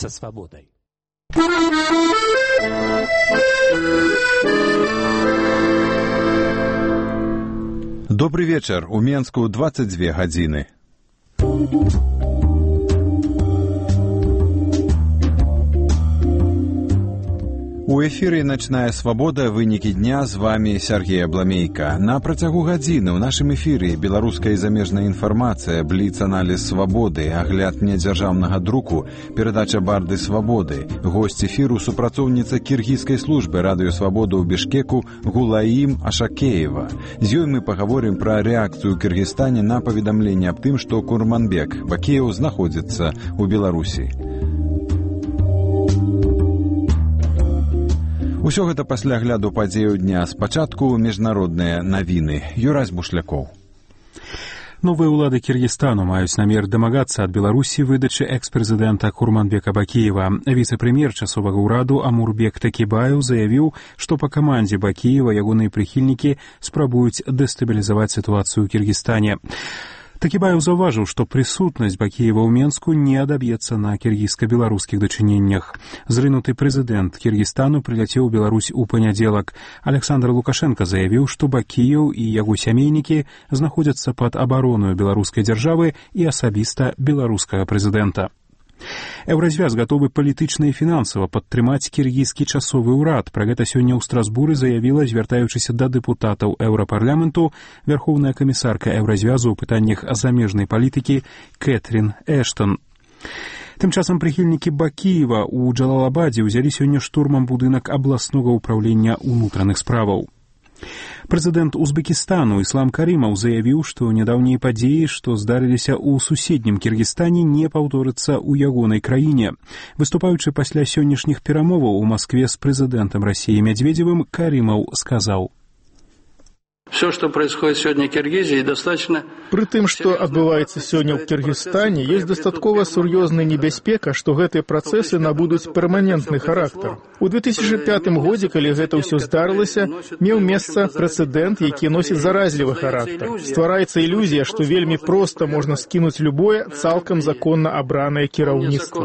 со свободой. Добрый вечер. У Менску 22 гадзіны. У эфіры «Начная свабода», вынікі дня, з вами Сергей Абламейка. На працягу гадзіны ў нашым эфіры беларуская і замежная інфармацыя, бліц-аналіз свабоды, агляд недзяржаўнага друку, перадача «Барды свабоды», госць эфіру супрацоўніца кіргізскай службы радыё свабода ў Бішкеку Гулаім Ашакеева. З ёй мы пагаворым пра рэакцыю ў Кіргізстане на паведамленне аб тым, што Курманбек Бакіеў знаходзіцца ў Беларусі. Усё гэта пасля агляду падзеяў дня. Спачатку міжнародныя навіны. Юрась Бушлякоў. Новыя ўлады Кіргізстану маюць намер дамагацца ад Беларусі выдачы экс-прэзідэнта Курманбека Бакіева. Віцэ-прэм'ер часовага ўраду Амурбек Такибаев заявіў, што па камандзе Бакіева ягоныя прыхільнікі спрабуюць дэстабілізаваць сітуацыю ў Кіргізстане. Такибаев заўважыў, што прысутнасць Бакіева ў Менску не адаб'ецца на кіргізска-беларускіх дачыненнях. Зрынуты прэзідэнт Кіргізстану прыляцеў у Беларусь у панядзелак. Александр Лукашенко заявіў, што Бакіеў і яго сямейнікі знаходзяцца пад абаронаю беларускай дзяржавы і асабіста беларускага прэзідэнта. Еўразвяз гатовы палітычна і фінансава падтрымаць кіргізскі часовы ўрад. Пра гэта сёння ў Страсбуры заявіла, звяртаючыся да дэпутатаў Еўрапарламенту, вярхоўная камісарка Еўразвязу ў пытаннях замежнай палітыкі Кэтрин Эштон. Тым часам прыхільнікі Бакіева ў Джалалабадзе ўзялі сёння штурмам будынак абласнога ўпраўлення ўнутраных справаў. Прэзідэнт Узбекістану Іслам Карымаў заявіў, што нядаўнія падзеі, што здарыліся ў суседнім Кіргізстане, не паўторыцца ў ягонай краіне. Выступаючы пасля сённяшніх перамоваў у Маскве з прэзідэнтам Расіі Медведевым, Карымаў сказаў: Все, что происходит сегодня в Киргизии, достаточно... При тым, што адбываецца сёння ў Кіргізстане, ёсць дастаткова сур'ёзная небяспека, што гэтыя працэсы набудуць перманентны характар. У 2005 годзе, калі гэта ўсё здарылася, меў месца прэцэдэнт, які носіць заразлівы характар. Ствараецца ілюзія, што вельмі проста можна скінуць любое цалкам законна абранае кіраўніцтва.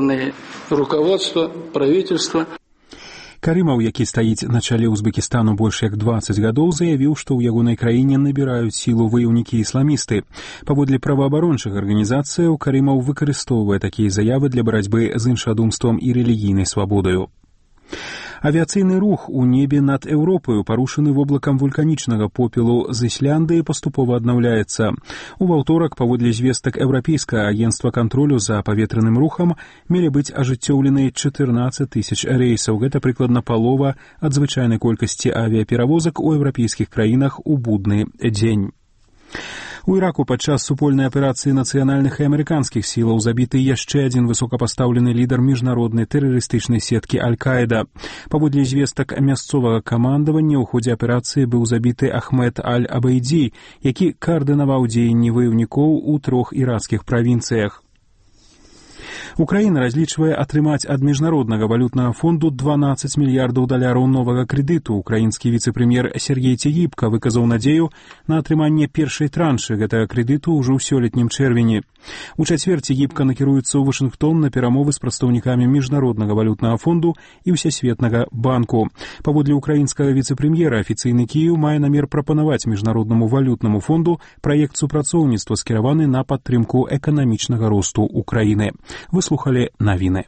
Карымаў, які стаіць на чале Узбекістану больш як 20 гадоў, заявіў, што ў ягонай краіне набіраюць сілу ваяўнікі-ісламісты. Паводле праваабарончых арганізацыяў, Карымаў выкарыстоўвае такія заявы для барацьбы з іншадумствам і рэлігійнай свабодаю. Авіяцыйны рух у небе над Еўропаю, парушаны воблакам вулканічнага попелу з Ісляндыі, паступова аднаўляецца. У ваўторак, паводле звестак Еўрапейскага агенцтва кантролю за паветраным рухам, мелі быць ажыццёўлены 14 тысяч рэйсаў. Гэта прыкладна палова ад звычайнай колькасці авіяперавозак у еўрапейскіх краінах у будны дзень. У Іраку падчас супольнай аперацыі нацыянальных і амерыканскіх сілаў забіты яшчэ адзін высокапастаўлены лідар міжнароднай тэрарыстычнай сеткі Аль-Каіда. Паводле звестак мясцовага камандавання, у ходзе аперацыі быў забіты Ахмед Аль-Абайдзі, які каардынаваў дзеянні ваяўнікоў у 3 іракскіх правінцыях. Украіна разлічвае атрымаць ад міжнароднага валютнага фонду 12 мільярдаў даляраў новага крэдыту. Украінскі віцэ-прэм'ер Сергей Цегібка выказаў надзею на атрыманне першай траншы гэтага крэдыту ўжо ў сёлетнім чэрвені. У чацвер Цегібка накіруецца ў Вашынгтон на перамовы з прадстаўнікамі міжнароднага валютнага фонду і ўсесветнага банку. Паводле украінскага віцэ-прэм'ера, афіцыйны Кіеў мае намер прапанаваць міжнароднаму валютнаму фонду праект супрацоўніцтва, скіраваны на падтрымку эканамічнага росту Украіны. Выслухалі навіны.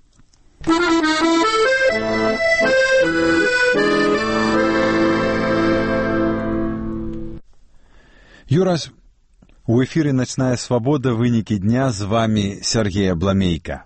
Юрась, у эфіры «Начная свабода», вынікі дня, з вами Сергей Абламейка.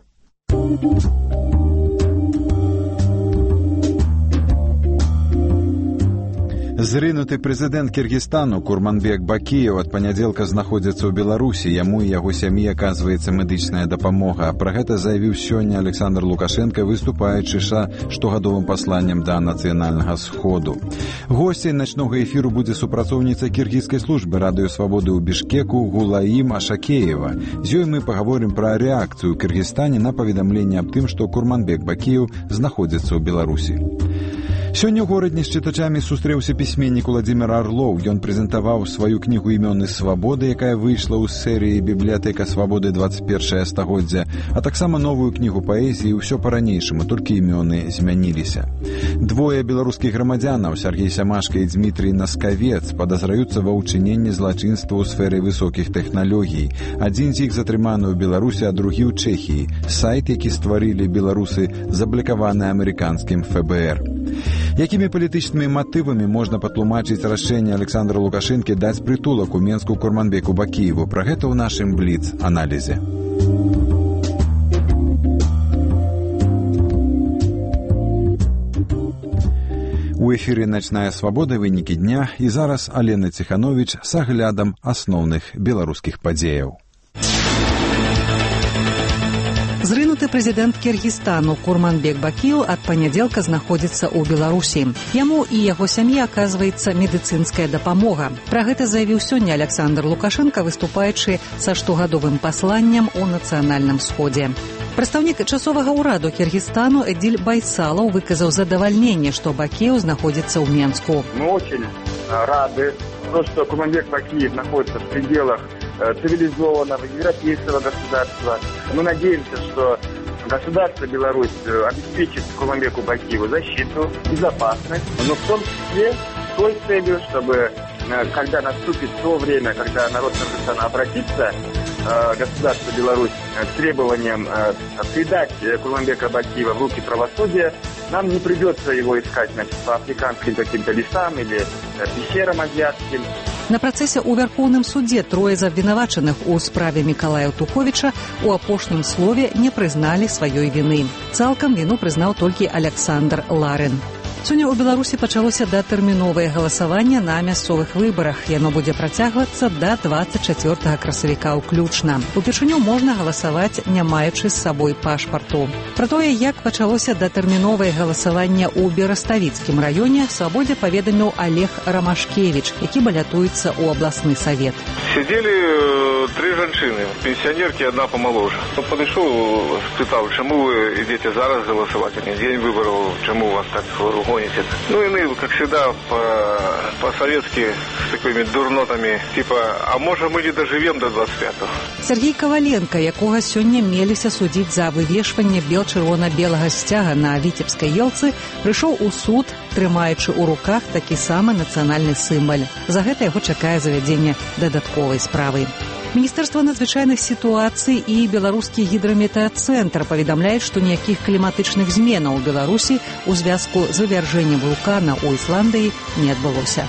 Зрынуты прэзідэнт Кіргізстану Курманбек Бакіеў ад панядзелка знаходзіцца ў Беларусі. Яму і яго сям'і аказваецца медычная дапамога. Пра гэта заявіў сёння Александр Лукашенко, выступаючы штогадовым пасланнем да нацыянальнага сходу. Госцей начнога эфіру будзе супрацоўніца кіргізскай службы радыё свабоды ў Бішкеку Гулаім Ашакеева. З ёй мы пагаворым пра рэакцыю ў Кіргізстане на паведамленне аб тым, што Курманбек Бакіеў знаходзіцца ў Беларусі. Сёння ў горадні з чытачамі сустрэўся пісьменнік Уладзімір Арлоў. Ён прэзентаваў сваю кнігу «Імёны свабоды», якая выйшла ў серыі «Бібліятэка свабоды 21 стагоддзя», а таксама новую кнігу паэзіі «Усё па-ранейшаму, толькі імёны змяніліся». Двое беларускіх грамадзянаў, Сяргей Сямашка і Дмітрий Наскавец, падазраюцца ва ўчыненні злачынства ў сферы высокіх тэхналогій. Адзін з іх затрыманы ў Беларусі, а другі ў Чэхіі. Сайт, які стварылі беларусы, заблакаваны амерыканскім ФБР. Якімі палітычнымі матывамі можна патлумачыць рашэнне Александра Лукашэнкі даць прытулак у Менску Курманбеку Бакіеву? Пра гэта ў нашым бліц-аналізе. У эфіры «Начная свабода», вынікі дня, і зараз Алена Ціхановіч з аглядам асноўных беларускіх падзеяў. Зрынуты прэзідэнт Кіргізстану Курманбек Бакіев ад панядзелка знаходзіцца ў Беларусі. Яму і яго сям'і аказваецца медыцынская дапамога. Пра гэта заявіў сёння Александр Лукашенко, выступаючы са штогадовым пасланнем у нацыянальным сходзе. Прадстаўнік часовага ўраду Кіргізстану Эдиль Байсалаў выказаў задавальненне, што Бакіев знаходзіцца ў Менску. Мы очень рады, что Курманбек Бакиев находится в пределах цивилизованного европейского государства. Мы надеемся, что государство Беларусь обеспечит Курманбеку Бакиеву защиту, безопасность, но в том числе с той целью, чтобы когда наступит то время, когда народ Кыргызстана обратится, государство Беларусь с требованием передать Курманбека Бакиева в руки правосудия, нам не придется его искать, значит, по африканским каким-то лесам или пещерам азиатским. На працэсе ў Вярхоўным судзе трое з абвінавачаных у справе Мікалая Туховіча у апошнім слове не прызналі сваёй віны. Цалкам віну прызнаў толькі Александр Ларин. Сёння ў Беларусі пачалося датэрміновае галасаванне на мясцовых выбарах. Яно будзе працягвацца да 24 красавіка ўключна. Упершыню можна галасаваць, не маючы з сабой пашпарту. Пра тое, як пачалося датэрміновае галасаванне ў Бераставіцкім раёне, Свабодзе паведаміў Олег Рамашкевич, які балятуецца ў абласны савет. Сидели три жанчыны, пенсионерки, одна помоложе. Подошел, спытал, чему вы идете зараз голосовать, а не день выборов, чему у вас так гоните. Ну и мы, как всегда, по-советски с такими дурнотами, типа, а может мы не доживем до 25-го. Сергей Коваленко, якога сёння меліся судзіць за вывешванне бел-чырвона-белага сцяга на Віцебскай елцы, прыйшоў у суд, трымаючы ў руках такі самы нацыянальны сімвал. За гэта яго чакае завядзенне дадатковай справы. Міністэрства надзвычайных сітуацый і беларускі гідраметэацэнтр паведамляюць, што ніякіх кліматычных зменаў у Беларусі ў звязку з вывяржэннем вулкана ў Ісландыі не адбылося.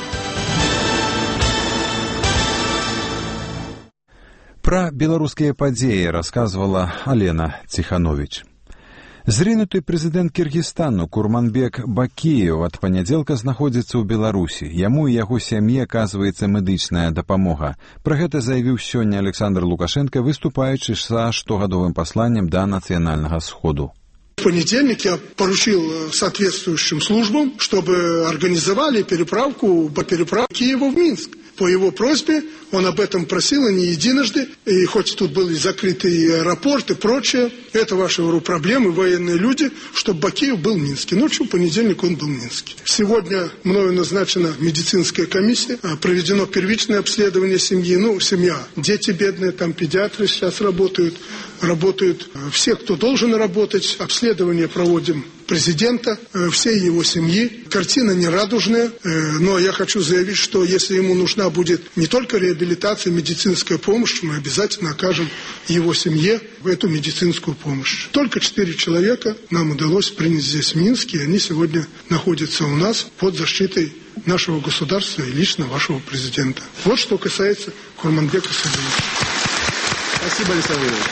Пра беларускія падзеі расказвала Алена Ціхановіч. Зрынуты прэзідэнт Кіргізстану Курманбек Бакіев ад панядзелка знаходзіцца ў Беларусі. Яму і яго сям'і аказваецца медычная дапамога. Пра гэта заявіў сёння Александр Лукашенко, выступаючы са штогадовым пасланнем да нацыянальнага сходу. В понедельник я поручил соответствующим службам, чтобы организовали переправку Киева в Минск. По его просьбе он об этом просил, и не единожды. И хоть тут был и закрытый аэропорт и прочее, это ваши проблемы, военные люди, чтобы Бакиев был в Минске. Ночью в понедельник он был в Минске. Сегодня мною назначена медицинская комиссия, проведено первичное обследование семьи. Ну, семья, дети бедные, там педиатры сейчас работают все, кто должен работать. Обследование проводим президента, всей его семьи. Картина нерадужная, но я хочу заявить, что если ему нужна будет не только реабилитация, медицинская помощь, мы обязательно окажем его семье эту медицинскую помощь. Только 4 человека нам удалось принять здесь в Минске, и они сегодня находятся у нас под защитой нашего государства и лично вашего президента. Вот что касается Курманбека Бакиева. Спасибо, Александр Ильич.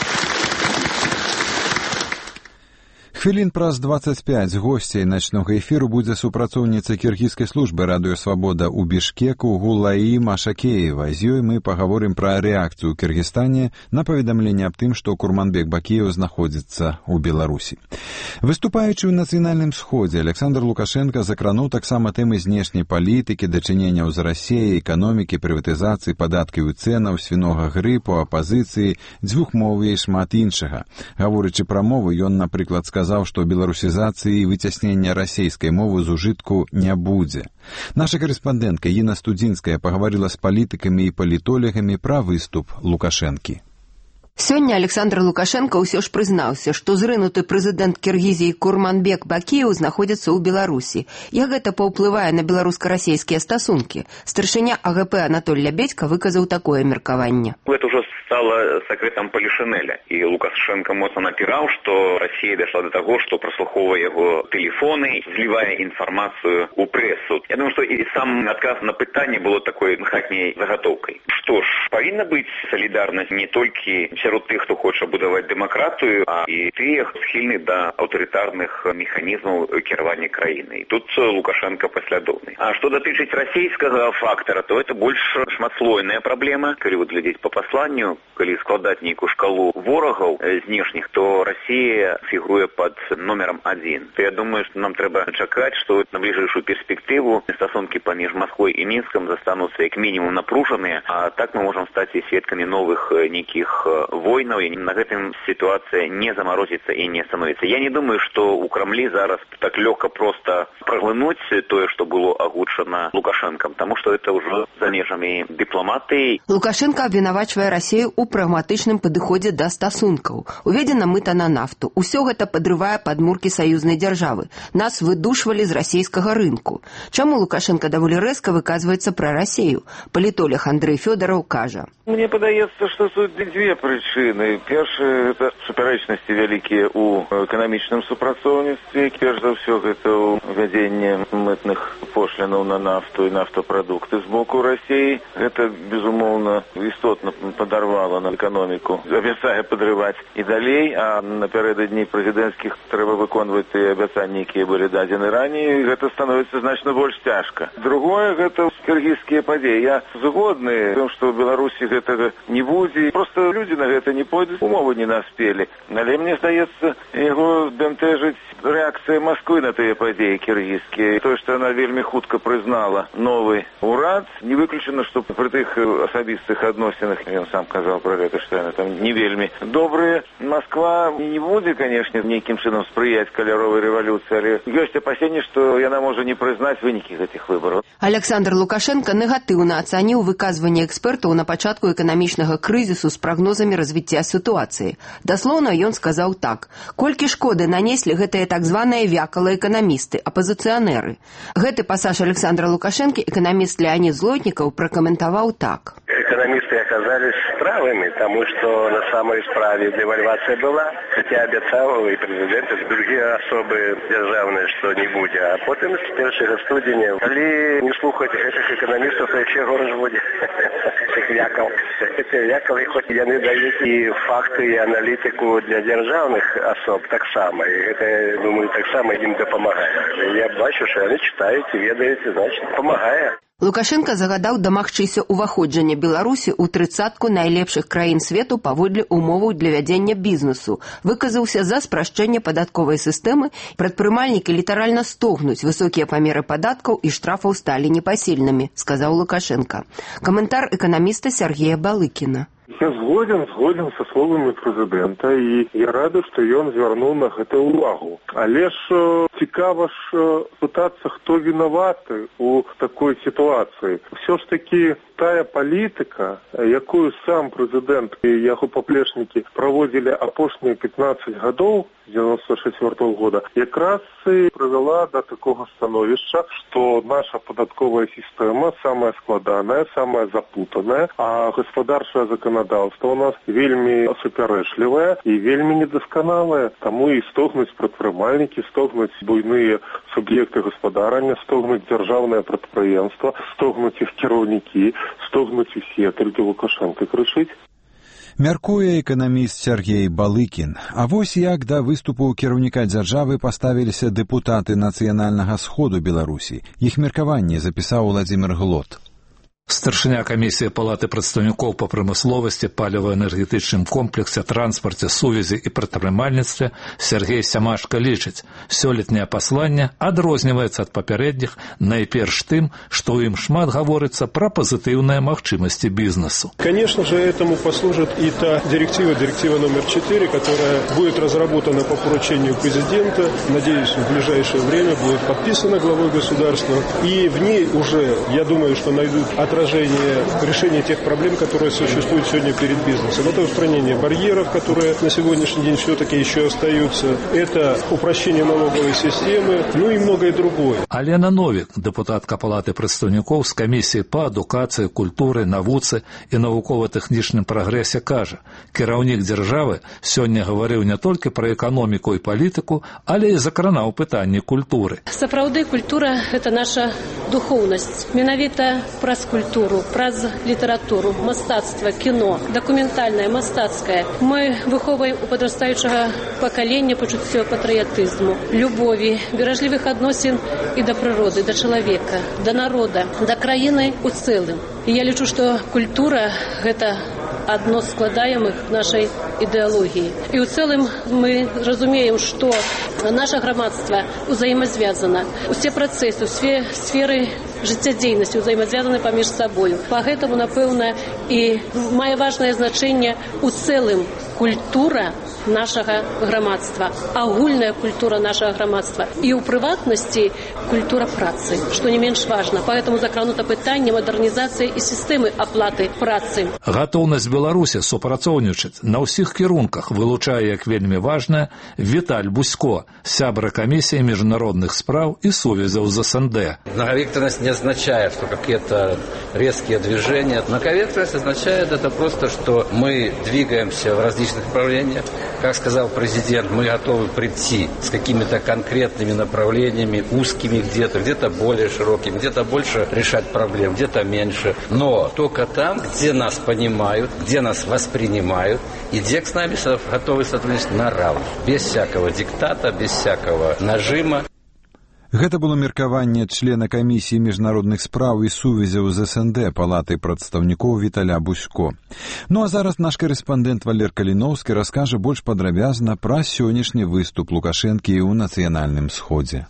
Хвілін праз 25 госцей начнога эфіру будзе супрацоўніца кіргізскай службы радыё «Свабода» ў Бішкеку Гулаі Машакеева. З ёй мы пагаворым пра рэакцыю ў Кіргізстане на паведамленне аб тым, што Курманбек Бакіев знаходзіцца ў Беларусі. Выступаючы ў нацыянальным сходзе, Александр Лукашенко закрануў таксама тэмы знешняй палітыкі, дачыненняў з Расіяй, эканомікі, прыватызацыі, падаткаў і цэнаў, свінога грыпу, апазіцыі, дзвюхмоўя і шмат іншага. Гаворачы пра мову, ён, напрыклад, сказаў, сказаў, што беларусізацыі і выцяснення расейскай мовы з ужытку не будзе. Наша карэспандэнтка Інна Студзінская пагаварыла з палітыкамі і палітолегамі пра выступ Лукашэнкі. Сёння Александр Лукашенко ўсё ж прызнаўся, што зрынуты прэзідэнт Кіргізіі Курманбек Бакіеў знаходзіцца ў Беларусі. Як гэта паўплывае на беларуска-расейскія стасункі? Старшыня АГП Анатоль Лябедька выказаў такое меркаванне. Это уже стало секретом Полишинеля. И Лукашенко моцна напирал, что Россия дошла до того, что прослуховывая его телефоны, вливая информацию у прессу. Я думаю, что и сам отказ на питание было такой хатней заготовкой. Что ж, повинна быть солидарность не только сярод тых, хто хоча будаваць дэмакратыю, а і тых схільны да аўтарытарных механізмаў кіравання краінай. Тут Лукашенко паслядоўны. А што датычыць расійскага фактара, то это больш шматслойная праблема. Калі вот глядзець по пасланню, калі складаць нейкую шкалу ворагаў знешніх, то Расія фігуруе пад номерам 1. То я думаю, што нам трэба чакаць, што на бліжэйшую перспектыву стасункі паміж Масквой і Мінскам застануцца як мінімум напружаныя, а так мы можам стаць і сведкамі новых нейкіх войнаў, і на гэтым ситуация не заморозится и не остановится. Я не думаю, что у Кремля зараз так легко просто проглынуть то, что было агучено Лукашенком, потому что это уже за межами дипломатии. Лукашенко абвінавачвае Расію ў прагматычным падыходзе да стасункаў. Уведзена мыта на нафту. Усё гэта падрывае падмуркі саюзнай дзяржавы. Нас выдушвалі з расійскага рынку. Чаму Лукашенко даволі рэзка выказваецца пра Расію? Палітолог Андрей Фёдоров кажа. Мне падаецца, што тут дзве прычыны. Першае, гэта супярэчнасці вялікія ў эканамічным супрацоўніцтве. Перш за ўсё, гэта ўвядзенне мытных пошлінаў на нафту і нафтапрадукты з боку Расіі. Гэта, безумоўна, істотна падарвала на эканоміку. Абяцае падрываць і далей, а напярэдадні прэзідэнцкіх трэба выконваць тыя абяцанні, якія былі дадзены раней. Гэта становіцца значна больш цяжка. Другое, гэта кіргізскія падзеі. Я згодны, што ў Беларусі гэтага не будзе. Просто люди на гэта не пойдуць, умовы не наспелі. Але мне здаецца, яго бянтэжыць рэакцыя Масквы на тыя падзеі кіргізскія. Тое, што яна вельмі хутка прызнала новы урад, не выключана, што пры тых асабістых адносінах, ён сам казаў пра гэта, што яна там не вельмі добрая. Масква не будзе, канешне, нейкім чынам спрыяць каляровай рэвалюцыі, але ёсць апасенне, што яна можа не прызнаць вынікі гэтых выбараў. Александр Лукашенко негатыўна ацаніў выказванне экспертаў на пачатку эканамічнага крызісу з прагнозамі развіцця сітуацыі. Даслоўна ён сказаў так. Колькі шкоды нанеслі гэтыя так званыя вякалыя эканамісты, апазіцыянеры. Гэты пасаж Александра Лукашенко эканаміст Леонид Злотнікаў пракаментаваў так. Экономисты оказались правыми, потому что на самой справе девальвация была, хотя обещал и президент, и другие особы державные, что не будет. А потом с 1 студня, коли не слухать этих экономистов, то вообще город будет. Этих вяков. Эти вяковы, хоть и они дают и факты, и аналитику для державных особ, так само. И это, думаю, так само им допомагает. Я бачу, что они читают и ведают, значит, помогает. Лукашенко загадаў дамагчыся ўваходжання Беларусі ў 30-ку найлепшых краін свету паводле умоваў для вядзення бізнесу. Выказаўся за спрашчэнне падатковай сістэмы. Прадпрымальнікі літаральна стогнуць. Высокія памеры падаткаў і штрафаў сталі непасільнымі, сказаў Лукашенко. Каментар эканаміста Сергея Балыкіна. Я згоден со словамі прэзідэнта, і я рады, што ён звярнуў на гэта ўвагу. Але ж цікава ж пытацца, хто вінаваты ў такой сітуацыі. Усё ж такі тая палітыка, якую сам прэзідэнт і яго паплечнікі праводзілі апошнія 15 гадоў, з 94 года, якраз і прывяла да такога становішча, што наша падатковая сістэма самая складаная, самая запутаная, а гаспадарчае заканадаўства у нас вельмі супярэчлівае і вельмі недасканалае. Таму і стогнуць прадпрымальнікі, стогнуць буйныя суб'екты гаспадарання, стогнуць дзяржаўнае прадпрыемства, стогнуць іх кіраўнікі, стогнуць усе, толькі Лукашенко крычыць. Мяркуе эканаміст Сергей Балыкін. А вось як да выступу кіраўніка дзяржавы паставіліся дэпутаты Нацыянальнага сходу Беларусі. Іх меркаванне запісаў Владзімир Глот. Старшыня камісіі палаты прадстаўнікоў па прамысловасці, паліва-энергетычным комплексе, транспарце, сувязі і прадпрымальніцтве Сергей Сямашка лічыць, сёлетняе пасланне адрозніваецца ад папярэдніх найперш тым, што ў ім шмат гаворыцца пра пазітыўныя магчымасці бізнесу. Конечно же, этому послужит и та директива номер 4, которая будет разработана по поручению президента, надеюсь, в ближайшее время будет подписана главой государства, и в ней уже, я думаю, что найдут отражение решения тех проблем, которые существуют сегодня перед бизнесом. Это устранение барьеров, которые на сегодняшний день все-таки еще остаются. Это упрощение налоговой системы, ну и многое другое. Алена Новик, депутатка палаты прадстаўнікоў з камісіі па адукацыі, культуры, навуцы і навукова-тэхнічным прагрэсе кажа, кіраўнік дзяржавы сёння гаварыў не толькі пра эканоміку і палітыку, але і закранаў пытанні культуры. Сапраўды, культура – это наша духоўнасць. Менавіта праз культуру, праз літаратуру, мастацтва, кіно, дакументальнае, мастацкае. Мы выхоўваем у падрастаючага пакалення пачуццё патрыятызму, любові, беражлівых адносін і да прыроды, да чалавека, да народа, да краіны ў цэлым. І я лічу, што культура – гэта одно з складаемых нашай ідэалогіі. І ў цэлым мы разумеем, што наша грамадства узаемазвязана. Усе працэсы, усе сферы жыццядзейнасці ўзаемазвязаны паміж сабою. Пагэтаму, напэўна, і мае важнае значэнне ў цэлым культура нашага грамадства, агульная культура нашага грамадства. І ў прыватнасці культура працы, што не менш важна. Поэтому закранута пытанне мадэрнізацыі і сістэмы аплаты працы. Гатоўнасць Беларусі супрацоўнічаць на ўсіх кірунках вылучае як вельмі важнае Віталь Бусько, сябра камісіі міжнародных спраў і сувязяў з СНД. Многовекторность не означает, что какие-то резкие движения. Многовекторность означает это просто, что мы двигаемся в различных направлениях. Как сказал президент, мы готовы прийти с какими-то конкретными направлениями, узкими где-то более широкими, где-то больше решать проблем, где-то меньше. Но только там, где нас понимают, где нас воспринимают, и где с нами готовы сотрудничать на равных, без всякого диктата, без всякого нажима. Гэта было меркаванне члена камісіі міжнародных спраў і сувязяў з СНД палаты прадстаўнікоў Віталя Бусько. Ну а зараз наш карэспандэнт Валер Каліноўскі раскажа больш падрабязна пра сённяшні выступ Лукашэнкі ў нацыянальным сходзе.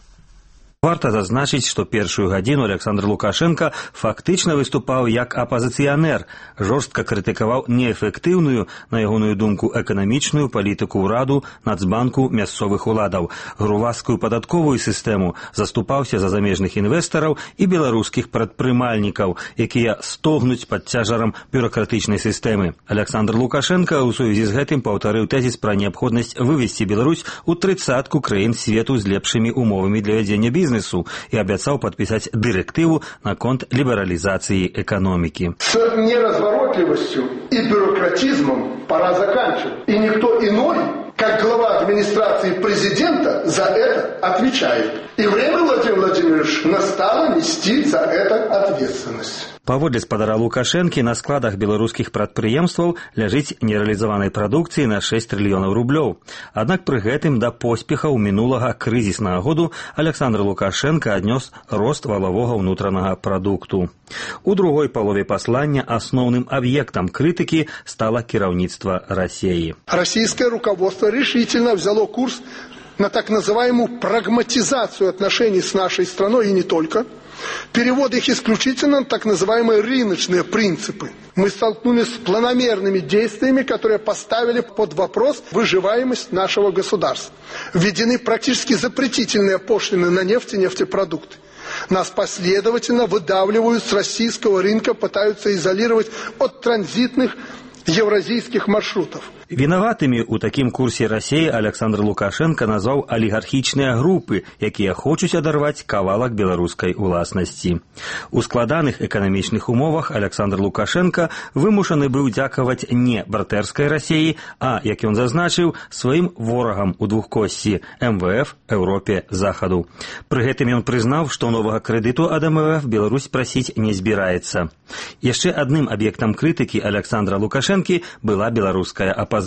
Варта зазначыць, што першую гадзіну Александр Лукашенко фактычна выступаў як апазіцыянер, жорстка крытыкаваў неэфектыўную, на ягоную думку, эканамічную палітыку ўраду, Нацбанку, мясцовых уладаў, грувасткую падатковую сістэму, заступаўся за замежных інвестараў і беларускіх прадпрымальнікаў, якія стогнуць пад цяжарам бюракратычнай сістэмы. Александр Лукашенко ў сувязі з гэтым паўтарыў тэзіс пра неабходнасць вывесці Беларусь у 30-ку краін свету з лепшымі умовамі для вядзення бізнесу и обещал подписать директиву на конт либерализации экономики. С неразворотливостью и бюрократизмом пора заканчивать. И никто иной, как глава администрации президента, за это отвечает. И время, Владимир Владимирович, настало нести за это ответственность. Паводле спадара Лукашэнкі на складах беларускіх прадпрыемстваў ляжыць нерэалізаванай прадукцыі на 6 трыльёнаў рублёў. Аднак пры гэтым да поспехаў мінулага крызіснага году Александр Лукашенко аднёс рост валавога ўнутранага прадукту. У другой палове паслання асноўным аб'ектам крытыкі стала кіраўніцтва России. Российское руководство решительно взяло курс на так называемую прагматизацию отношений с нашей страной и не только. Перевод их исключительно на так называемые рыночные принципы. Мы столкнулись с планомерными действиями, которые поставили под вопрос выживаемость нашего государства. Введены практически запретительные пошлины на нефть и нефтепродукты. Нас последовательно выдавливают с российского рынка, пытаются изолировать от транзитных евразийских маршрутов. Вінаватымі ў такім курсе России Александр Лукашенко назваў алігархічныя групы, якія хочуць адарваць кавалак беларускай уласнасці. У складаных эканамічных умовах Александр Лукашенко вымушаны быў дзякаваць не братэрскай России, а, як ён зазначыў, сваім ворагам у двухкоссі МВФ, Еўропе, Захаду. Пры гэтым ён прызнаў, што новага крэдыту ад МВФ Беларусь прасіць не збіраецца. Яшчэ адным аб'ектам крытыкі Александра Лукашэнкі была беларуская апозіцыя.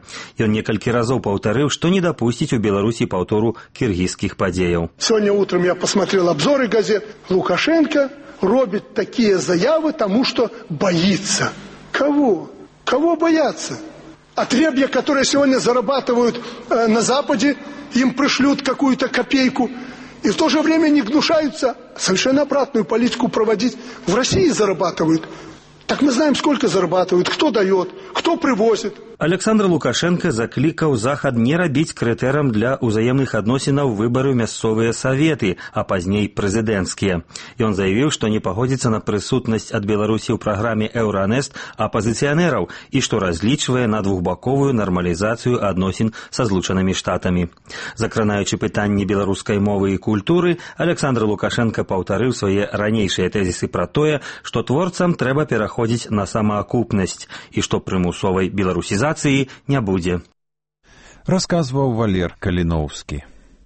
Ён некалькі разоў паўтарыў, што не дапусціць у Беларусі паўтору кіргізскіх падзеяў. Сегодня утром я посмотрел обзоры газет. Лукашенко робит такие заявы, тому что боится. Кого? Кого бояться? Отребья, которые сегодня зарабатывают на Западе, им пришлют какую-то копейку, и в то же время не гнушаются совершенно обратную политику проводить. В России зарабатывают. Так мы знаем, сколько зарабатывают, кто дает, кто привозит. Александр Лукашенко заклікаў захад не рабіць крытэрам для ўзаемных адносінаў выбары ў мясцовыя саветы, а пазней прэзідэнцкія. Ён заявіў, што не пагодзіцца на прысутнасць ад Беларусі ў праграме «Еўранест» апазіцыянераў і што разлічвае на двухбаковую нармалізацыю адносін са Злучанымі Штатамі. Закранаючы пытанні беларускай мовы і культуры, Александр Лукашенко паўтарыў свае ранейшыя тэзісы пра тое, што творцам трэба пераходзіць на самаакупнасць і што прымусовай беларусізацыі не будзе. Расказваў Валер Каліноўскі.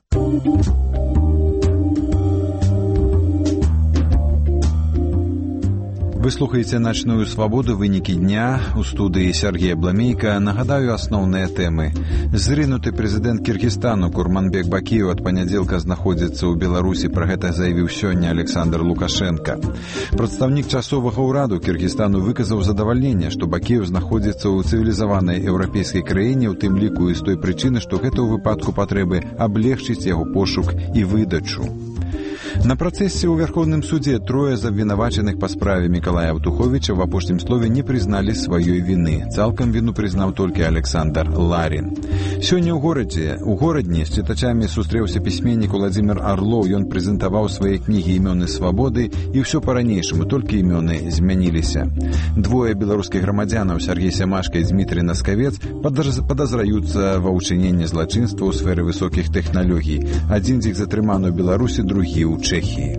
Вы слухаеце «Начную свабоду», вынікі дня. У студыі Сергея Бламейка. Нагадаю асноўныя тэмы. Зрынуты прэзідэнт Кіргізстану Курманбек Бакіев ад панядзелка знаходзіцца ў Беларусі. Пра гэта заявіў сёння Александр Лукашенко. Прадстаўнік часовага ўраду Кіргізстану выказаў задавальненне, што Бакіев знаходзіцца ў цывілізаванай еўрапейскай краіне, у тым ліку і з той прычыны, што гэта ў выпадку патрэбы аблегчыць яго пошук і выдачу. На працэсе ў Верховным судзе трое з абвінавачаных па справе Мікалая Аўтуховіча в апошнім слове не прызналі сваёй віны. Цалкам віну прызнаў толькі Александр Ларин. Сёння ў горадні з чытачамі сустрэўся пісьменнік Уладзімір Арлоў. Ён прэзентаваў свае кнігі «Імёны свабоды», і ўсё па-ранейшаму, толькі імёны змяніліся. Двое беларускіх грамадзянаў, Сяргей Сямашка і Дмітрий Наскавец, падазраюцца ва ўчыненні злачынства ў сферы высокіх тэхналогій. Адзін з іх затрыманы ў Беларусі, другі ў Чехії.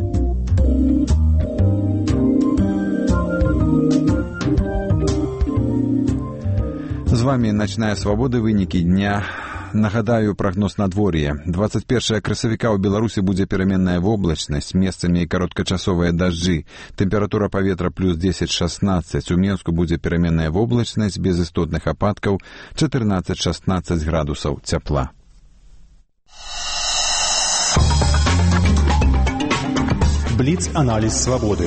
З вами «Начная свабода», вынікі дня. Нагадаю, прагноз надвор'я. 21 красавіка ў Беларусі будзе пераменная воблачнасць, месцамі і кароткачасовыя дажджы. Тэмпература паветра плюс 10-16. У Менску будзе пераменная воблачнасць без істотных ападкаў, 14-16 градусаў цяпла. Бліц-аналіз свабоды.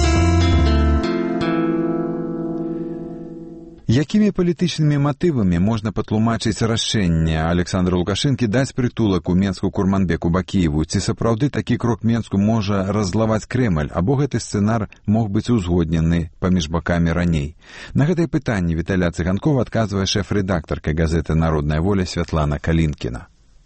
Якімі палітычнымі матывамі можна патлумачыць рашэнне Александра Лукашэнкі даць прытулак у Менску Курманбеку Бакіеву? Ці сапраўды такі крок Менску можа раззлаваць Крэмль, або гэты сцэнар мог быць узгоднены паміж бакамі раней? На гэтае пытанне Віталя Цыганкова адказвае шэф-рэдактарка газеты «Народная воля» Святлана Калінкіна.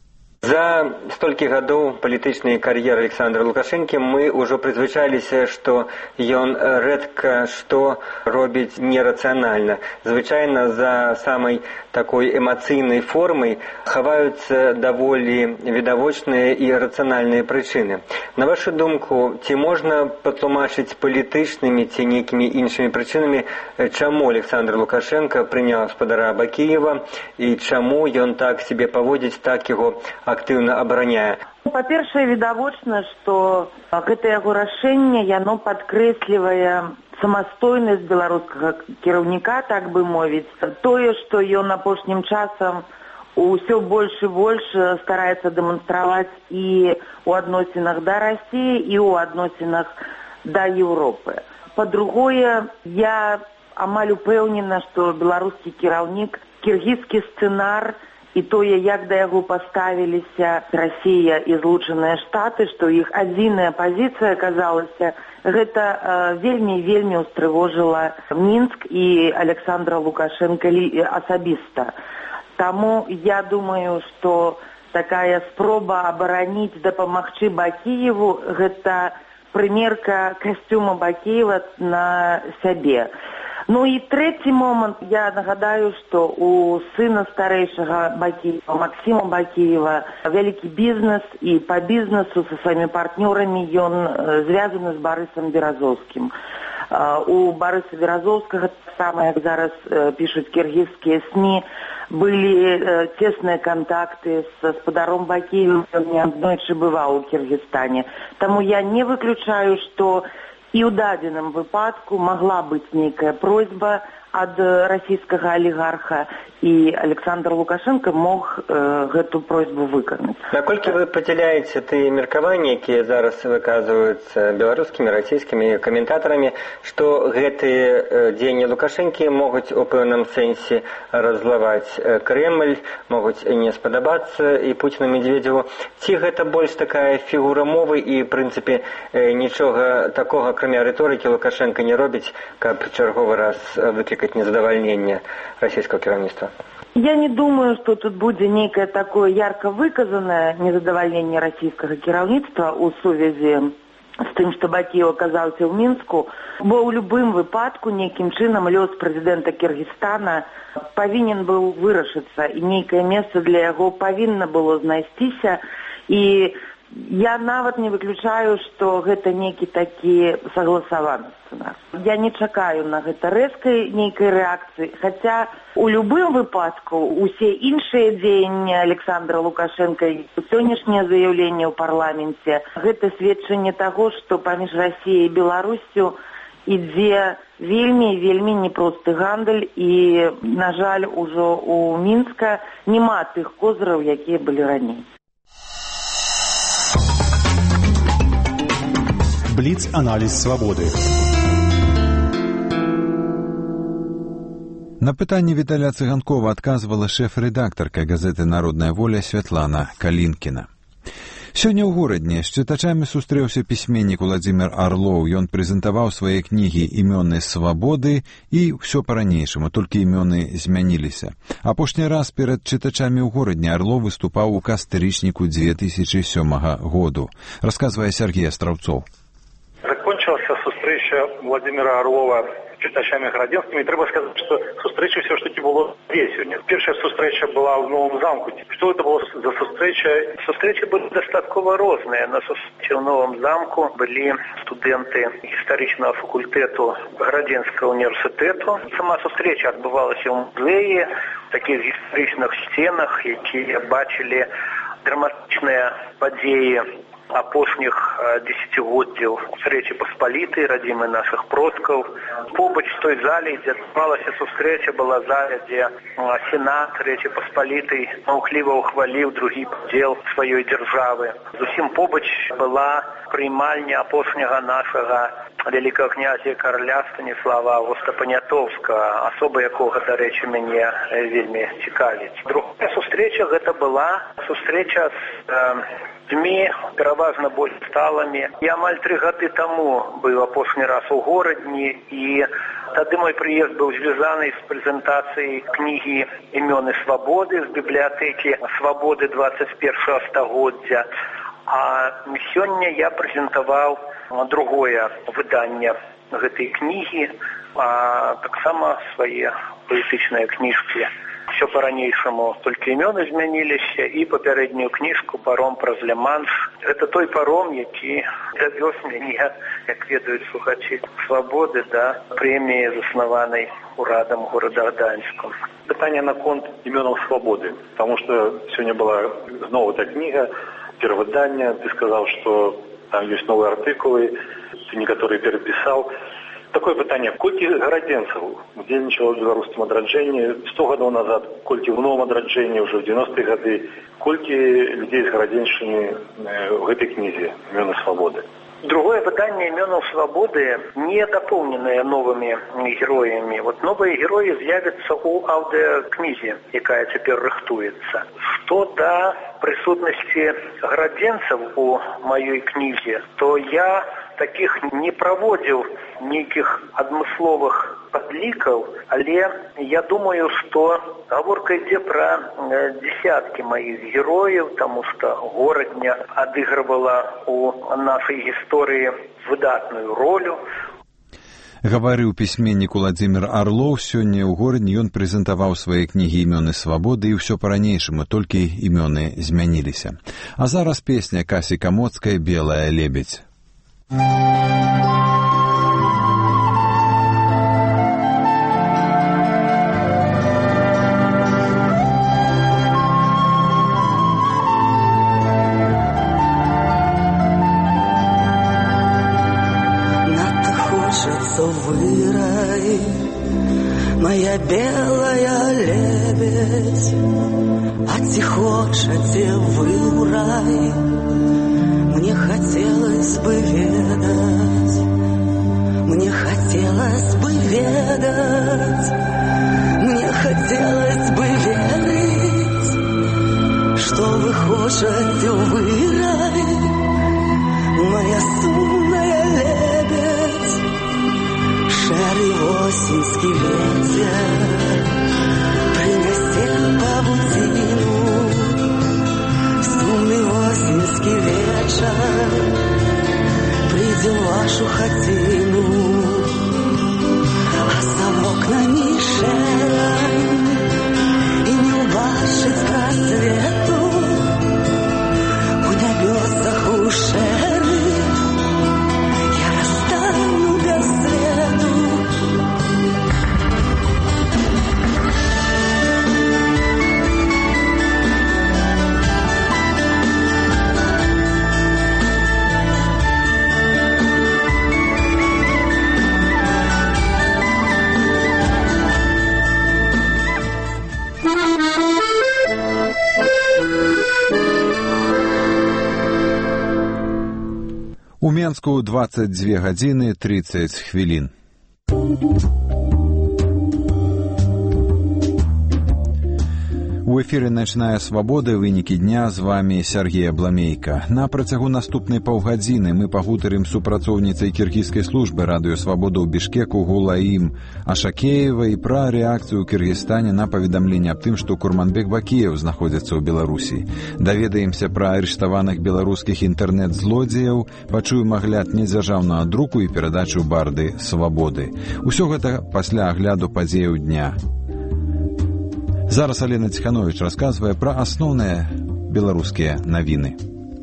За столькі гадоў палітычнай кар'еры Александра Лукашэнкі мы ўжо прызвычаіліся, што ён рэдка што робіць нерацыянальна. Звычайна за самай такой эмацыйнай формай хаваюцца даволі відавочныя і рацыянальныя прычыны. На вашу думку, ці можна патлумачыць палітычнымі ці нейкімі іншымі прычынамі, чаму Александр Лукашенко прыняў гаспадара Бакіева і чаму ён так себе паводзіць, так яго актыўна абараняе? Па-першае, відавочна, што гэта яго рашэнне, яно падкрэслівае самастойнасць беларускага кіраўніка, так бы мовіць. Тое, што ён апошнім часам усё больш і больш стараецца дэманстраваць і ў адносінах да Расіі, і ў адносінах да Еўропы. Па-другое, я амаль упэўнена, што беларускі кіраўнік, кіргізскі сцэнар і тое, як да яго паставіліся Расія і Злучаныя Штаты, што іх адзіная пазіцыя аказалася, гэта вельмі ўстрывожыла Мінск і Александра Лукашенка асабіста. Таму я думаю, што такая спроба абараніць, дапамагчы Бакіеву, гэта прымерка касцюма Бакіева на сябе. Ну і трэці момант, я нагадаю, што у сына старэйшага Бакіева, Максіма Бакіева, вялікі бізнес, і па бізнесу са сваімі партнёрамі ён звязаны з Барысам Беразоўскім. У Барыса Беразоўскага, саме як зараз пішуць кіргізскія СМІ, былі цесныя кантакты з гаспадаром Бакіевым, ён неаднойчы бываў у Кіргізстане. Таму я не выключаю, што і ў дадзеным выпадку магла быць нейкая просьба ад расійскага алігарха, і Александр Лукашенко мог гэту просьбу выканаць. Наколькі вы падзяляеце тыя меркаванні, якія зараз выказваюцца беларускімі, расійскімі каментатарамі, што гэтыя дзеянні Лукашэнкі могуць у пэўным сэнсе раззлаваць Крэмль, могуць не спадабацца і Пуціну, Медведзеву. Ці гэта больш такая фігура мовы і, в прынцыпе, нічога такога, акрамя рыторыкі, Лукашенко не робіць, каб чарговы раз выклікаць незадавальненне расійскага кіраўніцтва? Я не думаю, что тут будет некое такое ярко выказанное незадовольнение российского кіраўніцтва у сувязі з тым, што Бакіеў аказаўся ў Мінску, бо ў любым выпадку нейкім чынам лёс прэзідэнта Кіргізстана павінен быў вырашыцца, і нейкае месца для яго павінна было знайсціся, і я нават не выключаю, што гэта нейкі такі сагласаваны сцэнар. Я не чакаю на гэта рэзкай нейкай рэакцыі, хаця у любым выпадку усе іншыя дзеянні Александра Лукашенка і сённяшняе заяўленне ў парламенце гэта сведчанне таго, што паміж Расіяй і Беларуссю ідзе вельмі непросты гандаль, і, на жаль, ужо у Мінска няма тых козыраў, якія былі раней. Бліц-аналіз свабоды. На пытанне Віталія Цыганкова адказвала шэф-рэдактарка газеты «Народная воля» Святлана Калінкіна. Сёння ў горадні з чытачамі сустрэўся пісьменнік Уладзімір Арлоў. Ён прэзентаваў свае кнігі «Імёны свабоды» і «Всё па-ранейшаму», толькі імёны змяніліся. Апошні раз перад чытачамі ў горадні Арлоў выступаў у кастрычніку 2007 году. Расказвае Сергей Астраўцоў. Закончилася сустрэча Владимира Орлова з читачами Городенскими. І треба сказати, що сустреча все ж таки було дві сьогодні. Перша зустріча була в Новому замку. Що це було за зустріча? Зустрічі були достатково різні. На зустрічі в Новому замку були студенти історичного факультету Городенського університету. Сама зустріча відбувалася у музеї, в таких історичних стінах, які бачили драматичні події апошніх десятигоддзяў Речи Посполитой, радзімы наших продкаў. Побач в той зале, дзе адбывалася сустрэча, была зала, дзе Сенат Речи Посполитой маўкліва ухваліў другі падзел сваёй дзяржавы. Зусім побач была прыймальня апошняга нашага вялікага князя і караля Станіслава Аўгуста Панятоўскага, асоба якога, дарэчы, мяне вельмі цікавіць. Другая сустрэча гэта была сустрэча з людьми, пераважна больш сталымі. Я амаль 3 гады таму быў апошні раз у горадні, і тады мой прыезд быў звязаны з прэзентацыяй кнігі «Імёны свабоды» з бібліятэкі «Свабоды 21-го стагоддзя». А сёння я прэзентаваў другое выданне гэтай кнігі, а таксама свае паэтычныя кніжкі. Все по-ранейшаму, только імёны змяніліся, і папярэднюю кніжку «Паром праз Ля-Манш». Гэта той паром, які давёз мяне, як ведаюць слухачы «Свабоды», да прэміі, заснаванай урадам горада Гданьску. Пытанне наконт імёнаў свабоды, потому что сёння была зноў эта кніга, перавыданне. Ты сказал, что там есть новые артыкулы, ты некаторые перапісаў. Такое пытанне, колькі гарадзенцаў удзельнічала ў беларускім адраджэнні 100 гадоў назад, колькі ў новым адраджэнні ўжо ў 90-е гады, колькі людзей з гарадзеншчыны ў гэтай кнізе «Імёны свабоды»? Другое выданне «Імёнаў свабоды» не дапоўненае новымі героямі. Вот новыя героі з'явяцца ў аўдыакнізе, якая цяпер рыхтуецца. Што да прысутнасці гарадзенцаў у маёй кнізе, то я таких не праводзіў нейкіх адмысловых падлікаў, але я думаю, што гаворка ідзе пра десяткі маіх герояў, таму што горадня адыгрывала у нашай гісторыі выдатную ролю. Гаварыў пісьменнік Уладзімір Арлоў. Сёння ў горадні ён прэзентаваў свае кнігі «Імёны свабоды» і ўсё па-ранейшаму, толькі імёны змяніліся. А зараз песня Касі Камоцкай «Белая лебедь». моя белая лебедь, а ці хочаце вы ў рай? Мне хотелось бы ведать, мне хотелось бы ведать, мне хотелось бы верить, что вы хочете вы рай, моя сумная лебедь. Шэры осеньский ветер принесе павутину, сумный осеньский вечер придет в вашу хатину, а за окнами шером и не убачить к рассвету у небесах у шеры я расстану без свету. У Менску 22 гадзіны 30 хвілін. У эфіры «Начная свабода», вынікі дня, з вами Сергей Абламейка. На працягу наступнай паўгадзіны мы пагутарым з супрацоўніцай кіргізскай службы радыё «Свабода» ў Бішкеку Гулаім Ашакеевай пра рэакцыю ў Кіргізстане на паведамленне аб тым, што Курманбек Бакіеў знаходзіцца ў Беларусі. Даведаемся пра арыштаваных беларускіх інтэрнэт-злодзеяў, пачуем агляд недзяржаўнага друку і перадачу «Барды свабоды». Усё гэта пасля агляду падзеяў дня. Зараз Алена Ціханович расказвае пра асноўныя беларускія навіны.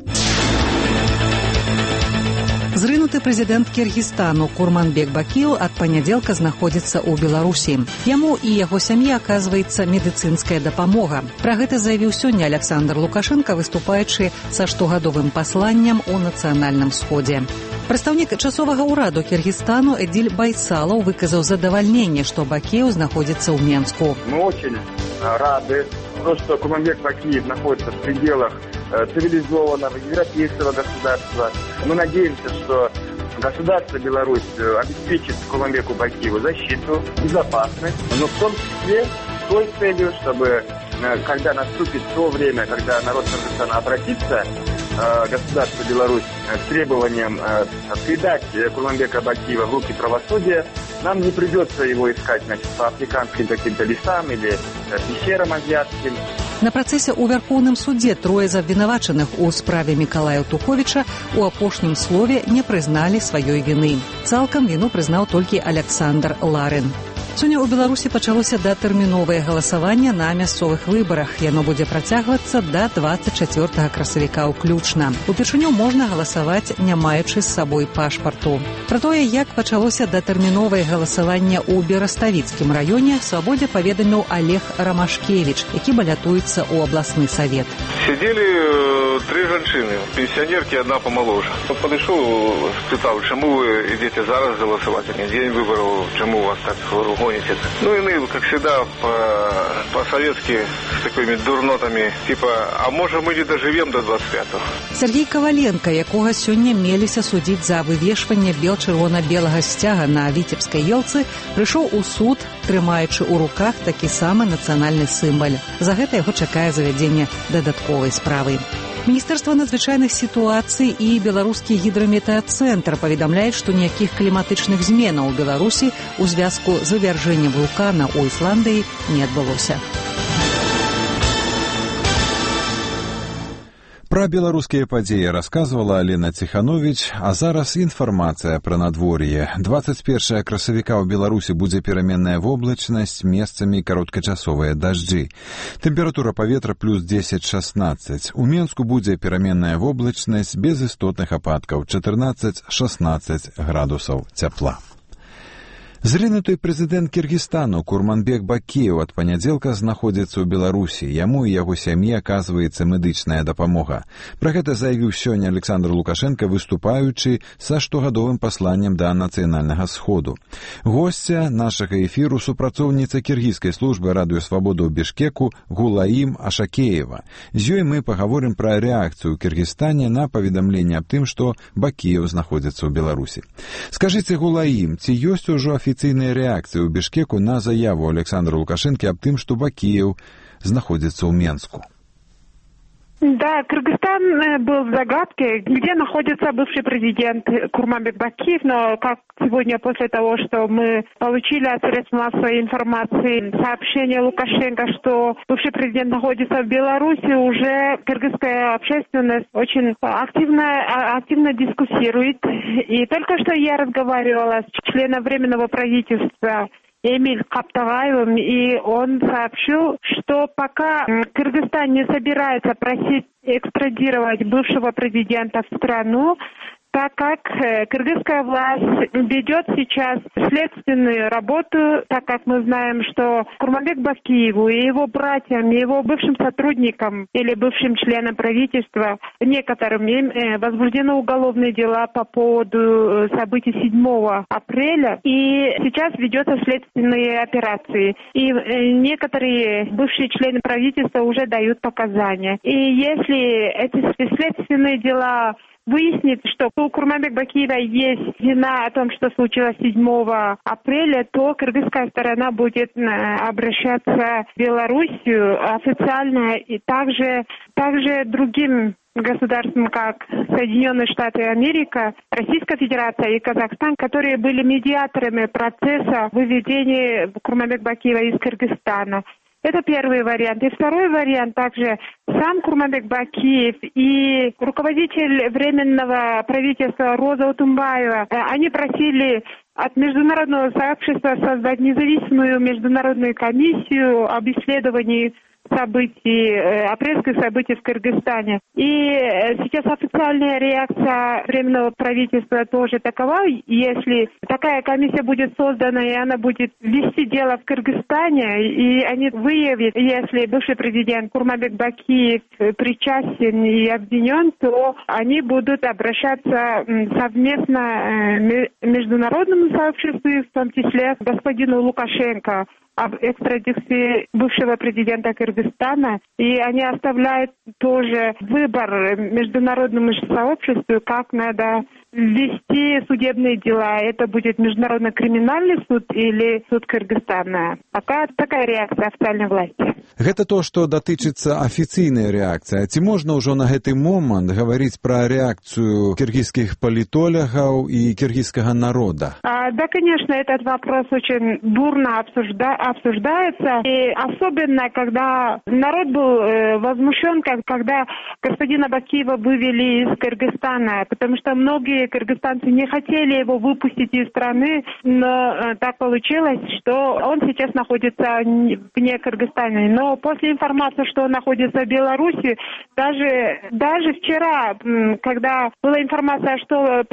Зрынуты прэзідэнт Кіргізстану Курманбек Бакіеў ад панядзелка знаходзіцца ў Беларусі. Яму і яго сям'і аказваецца медыцынская дапамога. Пра гэта заявіў сёння Александр Лукашенко, выступаючы са штогадовым пасланнем у нацыянальным сходзе. Прадстаўнік часовага ўраду Кіргізстану Эдиль Байсалаў выказаў задавальненне, што Бакіеў знаходзіцца ў Менску. Мы очень рады, что Курманбек Бакиев находится в пределах цивилизованного европейского государства. Мы надеемся, что государство Беларусь обеспечит Курманбеку Бакиеву защиту, безопасность, но в том числе с той целью, чтобы когда наступит то время, когда народ Кыргызстана обратится государство Беларусь с требованием передать Курманбека Бакиева в руки правосудия, нам не придется его искать, значит, по африканским каким-то лесам или пещерам азиатским. На працэсе ў Вярхоўным судзе трое з абвінавачаных у справе Мікалая Туховіча у апошнім слове не прызналі сваёй віны. Цалкам віну прызнаў толькі Александр Ларен. Сёння ў Беларусі пачалося датэрміновае галасаванне на мясцовых выбарах. Яно будзе працягвацца да 24 красавіка ўключна. Упершыню можна галасаваць, не маючы з сабой пашпарту. Пра тое, як пачалося датэрміновае галасаванне ў Бераставіцкім раёне, Свабодзе паведаміў Олег Ромашкевич, які балятуецца ў абласны савет. Сидели три жанчыны, пенсионерки, одна помоложе. Подошел, спытал, чему вы идете зараз голосовать, а не день выборов, чему у вас так гоните. Ну и мы, как всегда, по-советски с такими дурнотами, типа, а может мы не доживем до 25-го. Сергей Коваленко, якога сёння меліся судзіць за вывешванне бел-чырвона-белага сцяга на Віцебскай елцы, прыйшоў у суд, трымаючы ў руках такі самы нацыянальны сімвал. За гэта яго чакае завядзенне дадатковай справы. Міністэрства надзвычайных сітуацый і беларускі гідраметэацэнтр паведамляюць, што ніякіх кліматычных зменаў у Беларусі ў звязку з вывяржэннем вулкана ў Ісландыі не адбылося. Пра беларускія падзеі расказвала Алена Ціханович, а зараз інфармацыя пра надвор'е. 21 красавіка ў Беларусі будзе пераменная воблачнасць, месцамі кароткачасовыя дажджы. Тэмпература паветра плюс 10-16. У Менску будзе пераменная воблачнасць без істотных ападкаў 14-16 градусаў цяпла. Зрынуты прэзідэнт Кіргізстану Курманбек Бакіеў ад панядзелка знаходзіцца ў Беларусі. Яму і яго сям'і аказваецца медычная дапамога. Пра гэта заявіў сёння Александр Лукашенко, выступаючы са штогадовым пасланнем да нацыянальнага сходу. Госця нашага эфіру супрацоўніца кіргізскай службы Радыё Свабода ў Бішкеку Гулаім Ашакеева. З ёй мы пагаворым пра рэакцыю ў Кіргізстане на паведамленне аб тым, што Бакіеў знаходзіцца ў Беларусі. Скажыце, Гулаім, ці ёсць ужо афіцыйная рэакцыя ў Бішкеку на заяву Александра Лукашенко аб тым, што Бакіеў знаходзіцца ў Менску? Да, Кыргызстан был в загадке, где находится бывший президент Курманбек Бакиев, но как сегодня после того, что мы получили от средств массовой информации сообщение Лукашенко, что бывший президент находится в Беларуси, уже кыргызская общественность очень активно дискуссирует. И только что я разговаривала с членом Временного правительства Эмиль Каптагаевым, и он сообщил, что пока Кыргызстан не собирается просить экстрадировать бывшего президента в страну, так как кыргызская власть ведет сейчас следственную работу, так как мы знаем, что Курманбек Бакиеву и его братьям, и его бывшим сотрудникам или бывшим членам правительства, некоторым им возбуждены уголовные дела по поводу событий 7 апреля, и сейчас ведется следственные операции. И некоторые бывшие члены правительства уже дают показания. И если эти следственные дела выяснит, что у Курманбека Бакиева есть вина о том, что случилось 7 апреля, то кыргызская сторона будет обращаться в Белоруссию официально и также другим государствам, как Соединенные Штаты Америки, Российская Федерация и Казахстан, которые были медиаторами процесса выведения Курманбека Бакиева из Кыргызстана. Это первый вариант. И второй вариант также сам Курманбек Бакиев и руководитель Временного правительства Роза Утумбаева, они просили от международного сообщества создать независимую международную комиссию об исследовании событий, апрельских событий в Кыргызстане. И сейчас официальная реакция Временного правительства тоже такова. Если такая комиссия будет создана, и она будет вести дело в Кыргызстане, и они выявят, если бывший президент Курманбек Бакиев причастен и обвинен, то они будут обращаться совместно международному сообществу, в том числе господину Лукашенко, об экстрадиции бывшего президента Кыргызстана, и они оставляют тоже выбор международному сообществу, как надо вести судебные дела. Это будет Международный криминальный суд или суд Кыргызстана. Пока такая реакция официальной власти. Гэта то, што датычыцца афіцыйнай рэакцыі. Ці можна ўжо на гэты момант гаварыць пра рэакцыю киргизских политологов и киргизского народа? Да, конечно, этот вопрос очень бурно обсуждается. И особенно, когда народ был возмущен, когда господина Бакиева вывели из Кыргызстана, потому что многие кыргызстанцы не хотели его выпустить из страны, но так получилось, что он сейчас находится вне Кыргызстана. Но после информации, что он находится в Беларуси, даже вчера, когда была информация, что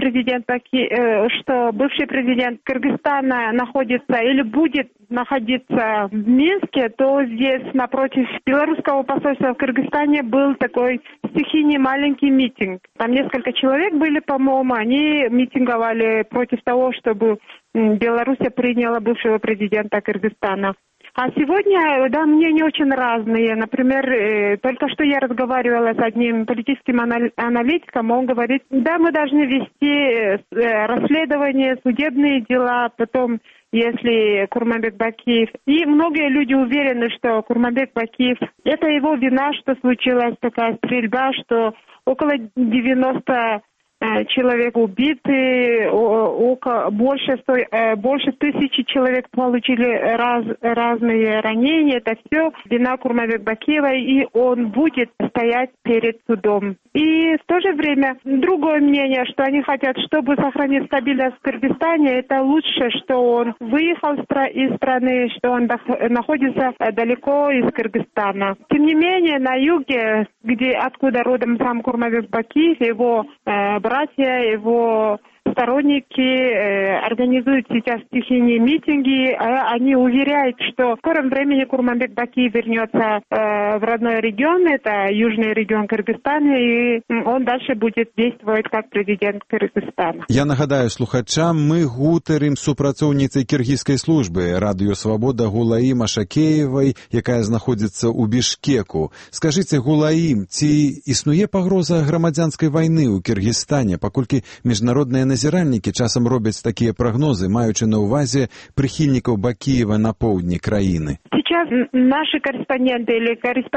что бывший президент Кыргызстана находится или будет находиться в Минске, то здесь напротив белорусского посольства в Кыргызстане был такой стихийный маленький митинг. Там несколько человек были, по-моему, они митинговали против того, чтобы Беларусь приняла бывшего президента Кыргызстана. А сегодня, да, мнения очень разные. Например, только что я разговаривала с одним политическим аналитиком, он говорит, да, мы должны вести расследование, судебные дела, потом, если Курманбек Бакиев. И многие люди уверены, что Курманбек Бакиев, это его вина, что случилась такая стрельба, что около 90 человек убиты, больше 1000 человек получили разные ранения. Это все вина Курманбека Бакиева, и он будет стоять перед судом. И в то же время другое мнение, что они хотят, чтобы сохранить стабильность в Кыргызстане, это лучше, что он выехал из страны, что он находится далеко из Кыргызстана. Тем не менее, на юге, откуда родом сам Курманбек Бакиев, его братья, его сторонники организуют сейчас стихийные митинги. Они уверяют, что в скором времени Курманбек Бакиев вернется в родной регион, это южный регион Кыргызстана, и он дальше будет действовать как президент Кыргызстана. Я нагадаю слухачам, мы гутарым з супрацоўніцай кіргізскай службы Радыё Свабода Гулаім Ашакеевай, якая знаходзіцца ў Бішкеку. Скажыце, Гулаім, ці існуе пагроза грамадзянскай вайны ў Кіргізстане, паколькі міжнародныя назіральнікі часам робяць такія прагнозы, маючы на ўвазе прыхільнікаў Бакіева на поўдні краіны? Сейчас наши корреспонденты или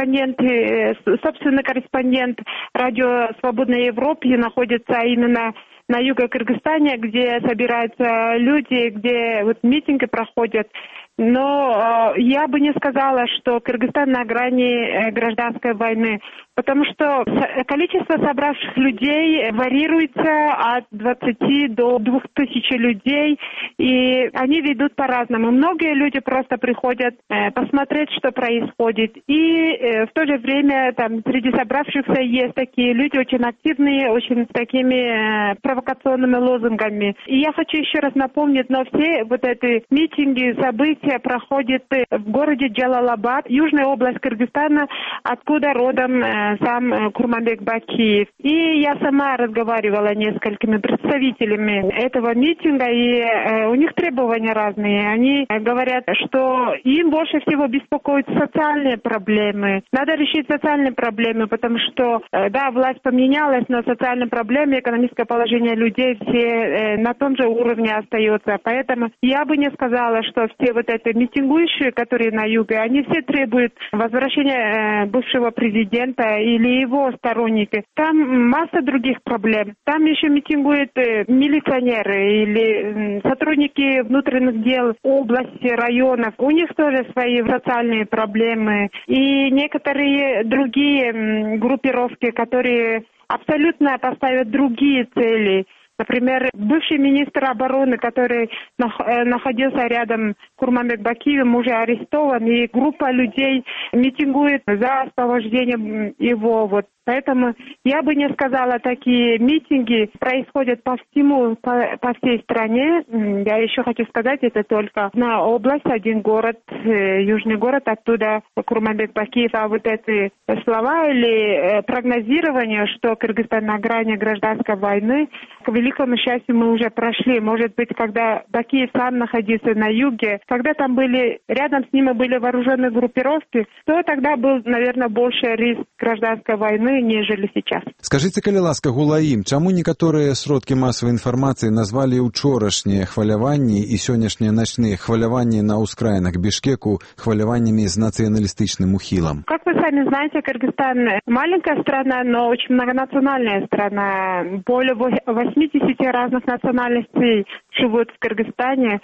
собственно, корреспондент Радио Свободной Европы находится именно на юге Кыргызстане, где собираются люди, где вот митинги проходят. Но я бы не сказала, что Кыргызстан на грани гражданской войны, потому что количество собравших людей варьируется от 20 до 2000 людей, и они ведут по-разному. Многие люди просто приходят посмотреть, что происходит. И в то же время там среди собравшихся есть такие люди очень активные, очень с такими провокационными лозунгами. И я хочу еще раз напомнить, но все вот эти митинги, события проходят в городе Джалалабад, южная область Кыргызстана, откуда родом сам Курманбек Бакиев. И я сама разговаривала с несколькими представителями этого митинга, и у них требования разные. Они говорят, что им больше всего беспокоят социальные проблемы. Надо решить социальные проблемы, потому что, да, власть поменялась, но социальные проблемы, экономическое положение людей все на том же уровне остается. Поэтому я бы не сказала, что все вот эти митингующие, которые на юге, они все требуют возвращения бывшего президента или его сторонники. Там масса других проблем. Там еще митингуют милиционеры или сотрудники внутренних дел области, районов. У них тоже свои социальные проблемы. И некоторые другие группировки, которые абсолютно поставят другие цели. Например, бывший министр обороны, который находился рядом с Курманбек Бакиевым, уже арестован, и группа людей митингует за освобождением его. Вот. Поэтому я бы не сказала, такие митинги происходят по всей стране. Я еще хочу сказать, это только одна область, один город, южный город, оттуда Курманбек Бакиев. А вот эти слова или прогнозирование, что Кыргызстан на грани гражданской войны, к великому счастью, мы уже прошли. Может быть, когда Бакиев сам находился на юге, когда там были, рядом с ним были вооруженные группировки, то тогда был, наверное, больше риск гражданской войны, нежели сейчас. Скажите, калі ласка, Гулаім, чаму некаторыя сродкі масавай інфармацыі назвалі учорашнія хваляванні і сённяшнія начныя хваляванні на ўскраінах Бішкеку хваляваннямі з нацыяналістычным ухілам? Как вы сами знаете, Кыргызстан маленькая страна, но очень многонациональная страна. Более 80 разных национальностей живут в Кыргызстане.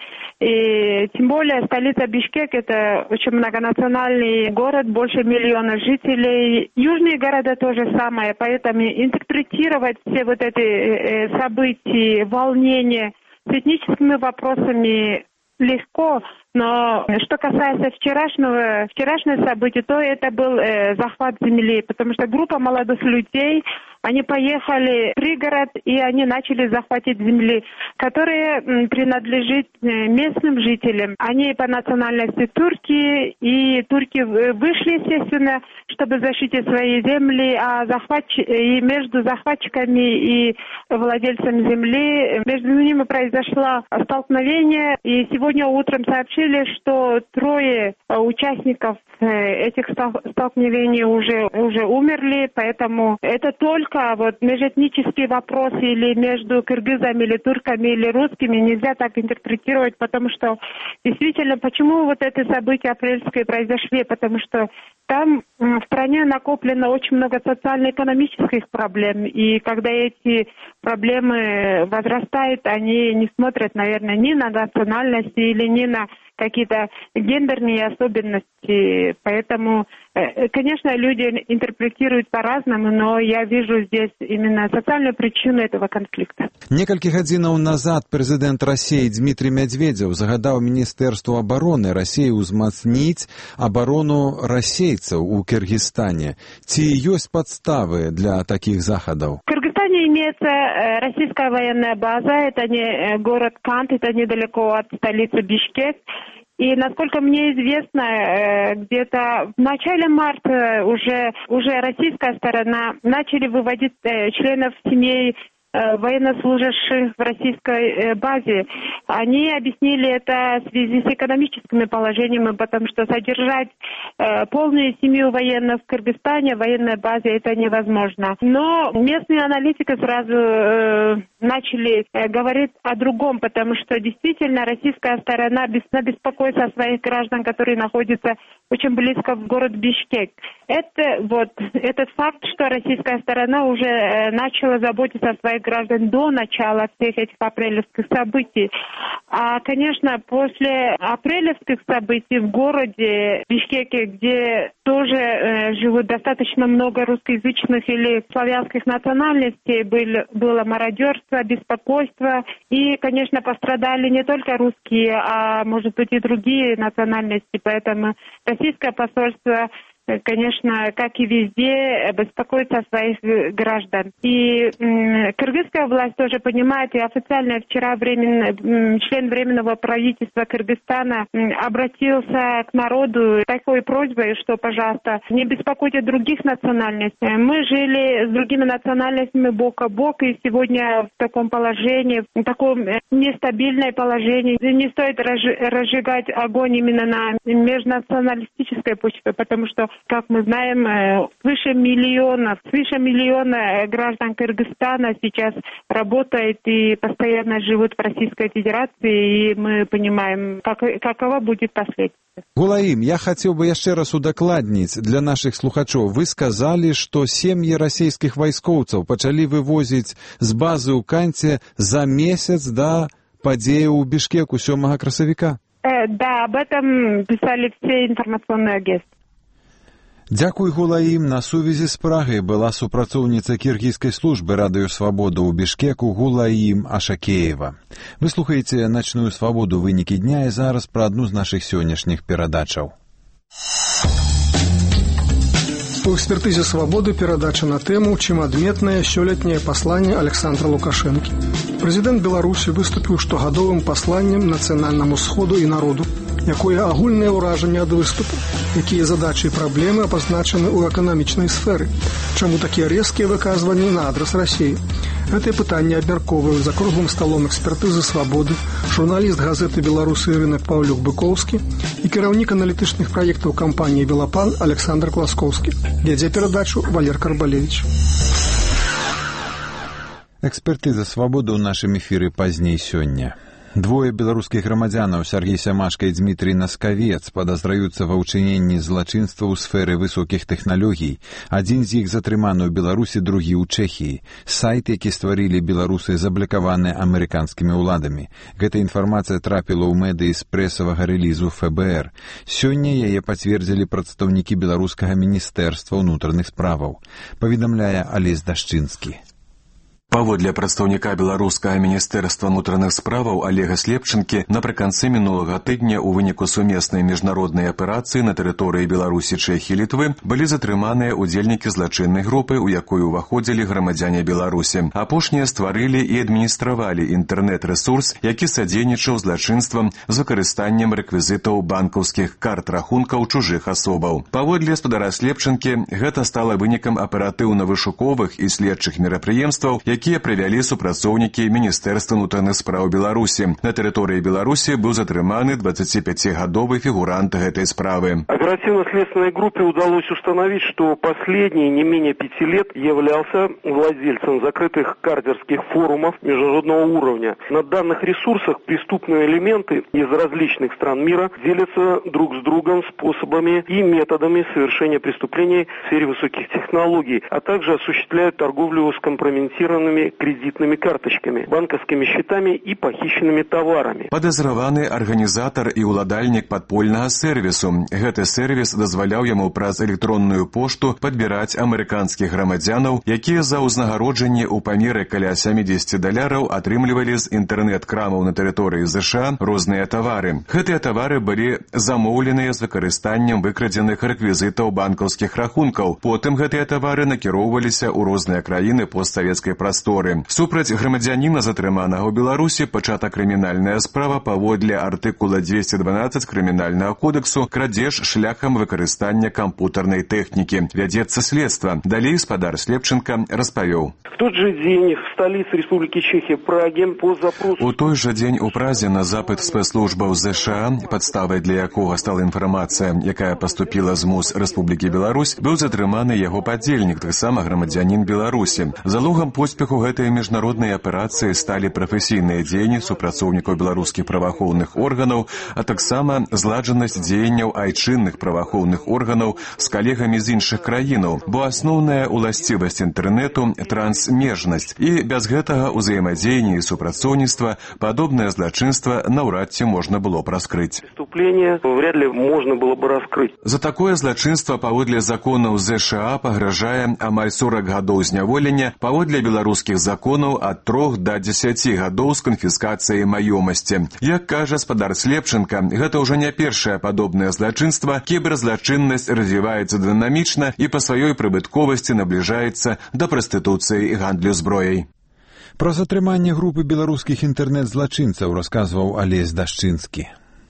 И тем более столица Бишкек – это очень многонациональный город, больше миллиона жителей. Южные города тоже самое, поэтому интерпретировать все вот эти события, волнения с этническими вопросами легко, но что касается вчерашнего события, то это был захват земли, потому что группа молодых людей, они поехали в пригород, и они начали захватить земли, которые принадлежат местным жителям. Они по национальности турки, и турки вышли, естественно, чтобы защитить свои земли, а и между захватчиками и владельцами земли, между ними произошло столкновение, и сегодня утром сообщили, что 3 участников этих столкновений уже умерли, поэтому это только вот межэтнические вопросы или между кыргызами, или турками, или русскими нельзя так интерпретировать, потому что действительно, почему вот эти события апрельские произошли, потому что там в стране накоплено очень много социально-экономических проблем, и когда эти проблемы возрастают, они не смотрят, наверное, ни на национальности или ни на какие-то гендерные особенности. Поэтому, конечно, люди интерпретируют по-разному, но я вижу здесь именно социальную причину этого конфликта. Некалькі гадзінаў назад прэзідэнт Расіі Дмітрий Медведзеў загадаў Міністэрству абароны Расіі ўзмацніць абарону расейцаў у Кыргызстане. Ці ёсць падставы для такіх захадаў? В Кыргызстане Кыргызстане имеется российская военная база, это не город Кант, это недалеко от столицы Бишкек. И, насколько мне известно, где-то в начале марта уже российская сторона начали выводить членов семей военнослужащих в российской базе. Они объяснили это в связи с экономическими положениями, потому что содержать полную семью военных в Кыргызстане, в военной базе, это невозможно. Но местные аналитики сразу начали говорить о другом, потому что действительно российская сторона беспокоится о своих граждан, которые находятся очень близко в город Бишкек. Этот факт, что российская сторона уже начала заботиться о своих граждан до начала всех этих апрелевских событий. А, конечно, после апрелевских событий в городе Бишкеке, где тоже живут достаточно много русскоязычных или славянских национальностей, было мародерство, беспокойство. И, конечно, пострадали не только русские, а, может быть, и другие национальности. Поэтому российское посольство, конечно, как и везде, беспокоится о своих граждан. И кыргызская власть тоже понимает, и официально вчера член Временного правительства Кыргызстана обратился к народу с такой просьбой, что, пожалуйста, не беспокойте других национальностей. Мы жили с другими национальностями бок о бок, и сегодня в таком положении, в таком нестабильном положении. Не стоит разжигать огонь именно на межнационалистической почве, потому что, как мы знаем, свыше миллиона граждан Кыргызстана сейчас работает и постоянно живут в Российской Федерации, и мы понимаем, какова будет последствия. Гулаим, я хотел бы еще раз удокладнить для наших слухачов. Вы сказали, что семьи российских войскоўцаў пачалі вывозить с базы у Канте за месяц до падзеі ў Бишкеку 7 красавіка. Да, об этом писали все информационные агентства. Дзякуй, Гулаим. На сувязі з Прагай была супрацоўніца кіргізскай службы радыё Свабода ў Бішкеку Гулаим Ашакеева. Вы слухаеце «Начную свабоду. Вынікі дня» і зараз пра адну з нашых сённяшніх перадачаў. У экспертызе «Свободы» перадача на тэму «Чым адметнае сёлетняе пасланне Александра Лукашэнкі». Прэзідэнт Беларусі выступіў штогадовым пасланнем нацыянальнаму сходу і народу, якое агульнае ўражанне ад выступу, якія задачы і праблемы абазначаны ў эканамічнай сферы, чаму такія рэзкія выказванні на адрас Расіі. Гэтае пытанне абмяркоўваюць за круглым сталом экспертызы «Свободы» журналіст газеты «Беларусы» рынок Паўлюк Быкоўскі і кіраўнік аналітычных праектаў кампаніі «Белапан» Александр Класкоўскі. Вядзе перадачу Валер Карбалевич. Экспертыза «Свободы» ў нашым эфіры пазней сёння. Двое беларускіх грамадзянаў Сяргей Сямашка і Дмітрий Наскавец падазраюцца ва ўчыненні злачынства ў сферы высокіх тэхналогій. Адзін з іх затрыманы ў Беларусі, другі ў Чэхіі. Сайт, які стварылі беларусы, заблакаваны амерыканскімі ўладамі. Гэта інфармацыя трапіла ў медыі з прэсавага рэлізу ФБР. Сёння яе пацвердзілі прадстаўнікі беларускага міністэрства ўнутраных справаў. Паведамляе Алесь Дашчынскі. Паводле прадстаўніка беларускага міністэрства ўнутраных справаў Олега Слепчынкі, напрыканцы мінулага тыдня ў выніку сумеснай міжнароднай аперацыі на тэрыторыі Беларусі, Чэхіі, Літвы былі затрыманыя удзельнікі злачыннай групы, у якую ўваходзілі грамадзяне Беларусі. Апошнія стварылі і адміністравалі інтэрнэт-рэсурс, які садзейнічаў злачынствам з выкарыстаннем рэквізітаў банкаўскіх карт рахункаў чужых асобаў. Паводле спадара Слепчынкі, гэта стала вынікам аператыўна-вышуковых і следчых мерапрыемстваў, якія правялі супрацоўнікі Міністэрства ўнутраных спраў Беларусі. На тэрыторыі Беларусі быў затрыманы 25-гадовы фігурант гэтай справы. Оперативно-следственной группе удалось установить, что последний не менее 5 лет являлся владельцем закрытых кардерских форумов международного уровня. На данных ресурсах преступные элементы из различных стран мира делятся друг с другом способами и методами совершения преступлений в сфере высоких технологий, а также осуществляют торговлю скомпрометированными кредитными карточками, банковскими счетами и похищенными товарами. Падазраваны арганізатар і ўладальнік падпольнага сервісу. Гэты сервіс дазваляў яму праз электронную пошту падбіраць амерыканскіх грамадзянаў, якія за ўзнагароджанне ў памеры каля $70 атрымлівалі з інтэрнэт-крамаў на тэрыторыі ЗША розныя тавары. Гэтыя тавары былі замоўленыя з выкарыстаннем выкрадзеных рэквізітаў банкаўскіх рахункаў. Потым гэтыя тавары накіроўваліся ў розныя краіны постсавецкай прасторы прасторы. Супраць грамадзяніна, затрыманага ў Беларусі, пачата крымінальная справа паводле артыкула 212 крымінальнага кодексу «Крадзеж шляхам выкарыстання кампутарнай тэхнікі». Вядзецца следства. Далей спадар Слепченко распавёў. В тот же день в столице Республики Чехия, Праге, по запросу... У той жа дзень у Празе на запыт спецслужбаў ЗША, падставай для якога стала інфармацыя, якая паступіла з МУС Рэспублікі Беларусь, быў затрыманы яго падзельнік, таксама грамадзянін Беларусі. Залогам поспеху гэтай міжнароднай аперацыі сталі прафесійныя дзеянні супрацоўнікаў беларускіх праваахоўных органаў, а таксама зладжанасць дзеянняў айчынных праваахоўных органаў з калегамі з іншых краінаў, бо асноўная уласцівасць інтэрнэту – трансмежнасць, і без гэтага ўзаемадзеяння і супрацоўніцтва падобнае злачынства наўрад ці можна было б раскрыць. Преступление вряд ли можно было бы раскрыть. За такое злачынства паводле законаў ЗША пагражае амаль 40 гадоў зняволення, паводле беларускіх законаў ад 3 до 10 гадоў з канфіскацыяй маёмасці. Як кажа спадар Слепченко, гэта ўжо не першае падобнае злачынства, кіберзлачыннасць развіваецца дынамічна і па сваёй прыбытковасці набліжаецца да прастытуцыі і гандлю зброяй. Пра затрыманне групы беларускіх інтэрнэт-злачынцаў расказваў Алесь Дашчынскі.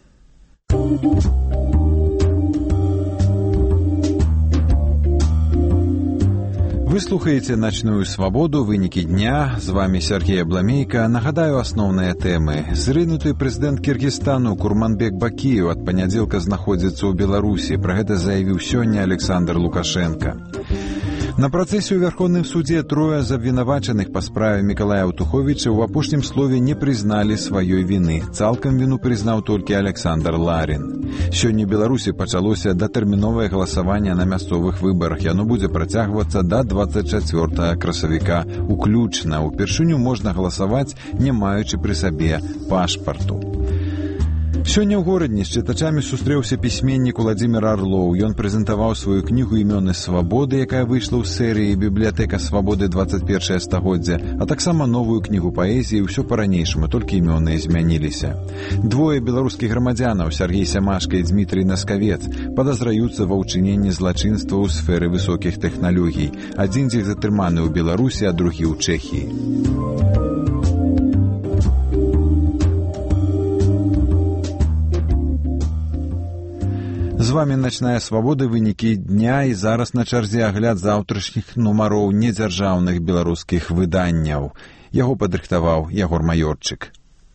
Вы слухаеце «Начную свабоду», вынікі дня. З вами Сергей Бламейка. Нагадаю асноўныя тэмы. Зрынуты прэзідэнт Кіргізстану Курманбек Бакіев ад панядзелка знаходзіцца ў Беларусі. Пра гэта заявіў сёння Александр Лукашенко. На працэсе ў Верховным судзе трое з абвінавачаных па справе Мікалая Аўтуховіча ў апошнім слове не прызналі сваёй віны. Цалкам віну прызнаў толькі Александр Ларин. Сёння ў Беларусі пачалося датэрміновае галасаванне на мясцовых выбарах. Яно будзе працягвацца да 24 красавіка уключна. Упершыню можна галасаваць, не маючы пры сабе пашпарту. Сёння ў горадні з чытачамі сустрэўся пісьменнік Уладзімір Арлоў. Ён прэзентаваў сваю кнігу «Імёны свабоды», якая выйшла ў серыі «Бібліятэка свабоды 21 стагоддзя», а таксама новую кнігу паэзіі «Усё па-ранейшаму, толькі імёны змяніліся». Двое беларускіх грамадзянаў, Сяргей Сямашка і Дмітрый Наскавец, падазраюцца ва ўчыненні злачынства ў сферы высокіх тэхналогій. Адзін з іх затрыманы ў Беларусі, а другі ў Чэхіі. З вами «Начная свабода», вынікі дня, і зараз на чарзе агляд заўтрашніх нумароў недзяржаўных беларускіх выданняў. Яго падрыхтаваў Ягор Маёрчык.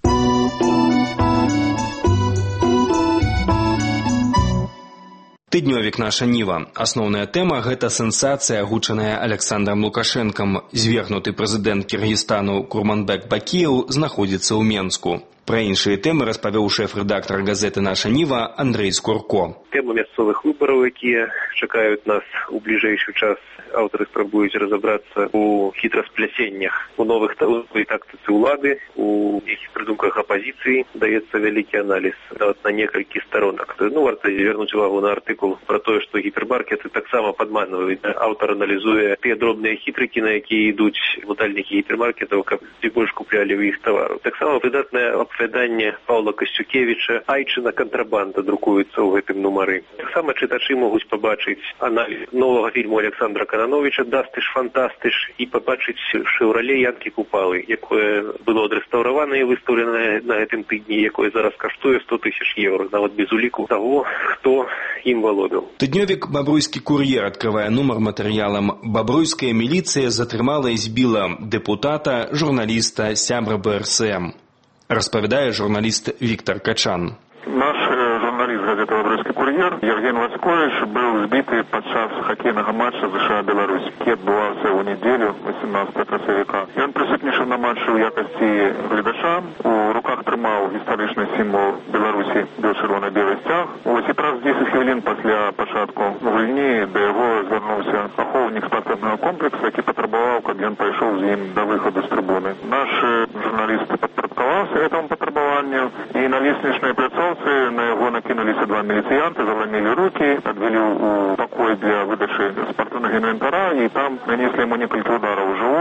Тыднёвік «Наша Ніва». Асноўная тэма – гэта сенсацыя, агучаная Александром Лукашэнкам. Звергнуты прэзідэнт Кіргізстану Курманбек Бакіев знаходзіцца ў Менску. Пра іншыя тэмы распавёў шэф-рэдактар газеты «Наша Ніва» Андрэй Скурко. Тэмы мясцовых выбараў, якія чакаюць нас у бліжэйшы час. Аўтары спрабуюць разабрацца у хітрасплячэннях, у новых тактыцы ўлады, у нейкіх прыдумках апазіцыі. Даецца вялікі аналіз нават на некалькі сторонак. Варта звярнуць увагу на артыкул пра тое, што гіпермаркеты таксама падманваюць. Аўтар аналізуе тыя дробныя хітрыкі, на якія ідуць мутальнікі гіпермаркетаў, каб больш куплялі ў іх тавару. Таксама выдатнае апавяданне Паўла Касцюкевіча «Айчына кантрабанда» друкуецца ў гэтым нумары. Таксама чытачы могуць пабачыць аналіз новага фільму Александра Канановича «Дастыш фантастыш» і пабачыць «Шэўрале Янкі Купалы», якое было адрэстаўравана і выстаўлена на гэтым тыдні, якое зараз каштуе 100 000 евро, нават без уліку таго, хто ім валодаў. Тыднёвік «Бабруйскі кур'ер» адкрывае нумар матэрыялам «Бабруйская міліцыя затрымала і збіла дэпутата, журналіста, сябра БРСМ». Распавядае журналіст Віктор Качан. Наш журналіст газеты «Бабруйскі кур'ер» Евген Вацкович быў збіты падчас хакейнага матча ЗША-Беларусь, які адбываўся ў нядзелю 18 красавіка. Ён прысутнічаў на матчы ў якасці гледача, у руках трымаў гістарычны сімвол Беларусі бело-чырвона-белы сцяг. І праз 10 хвілін пасля пачатку гульні да яго звярнуўся ахоўнік спартыўнага комплексу, які патрабаваў, каб ён пайшоў з ім да выхаду з трыбуны. Нашы журналісты падпарадкаваліся гэтаму патрабаванню, і на лестнічнай пляцоўцы на яго накінуліся два міліцыянты, заломілі рукі, адвялі ў пакой для выдачы спартыўнага інвентара, і там нанеслі яму некалькі удараў у жывот.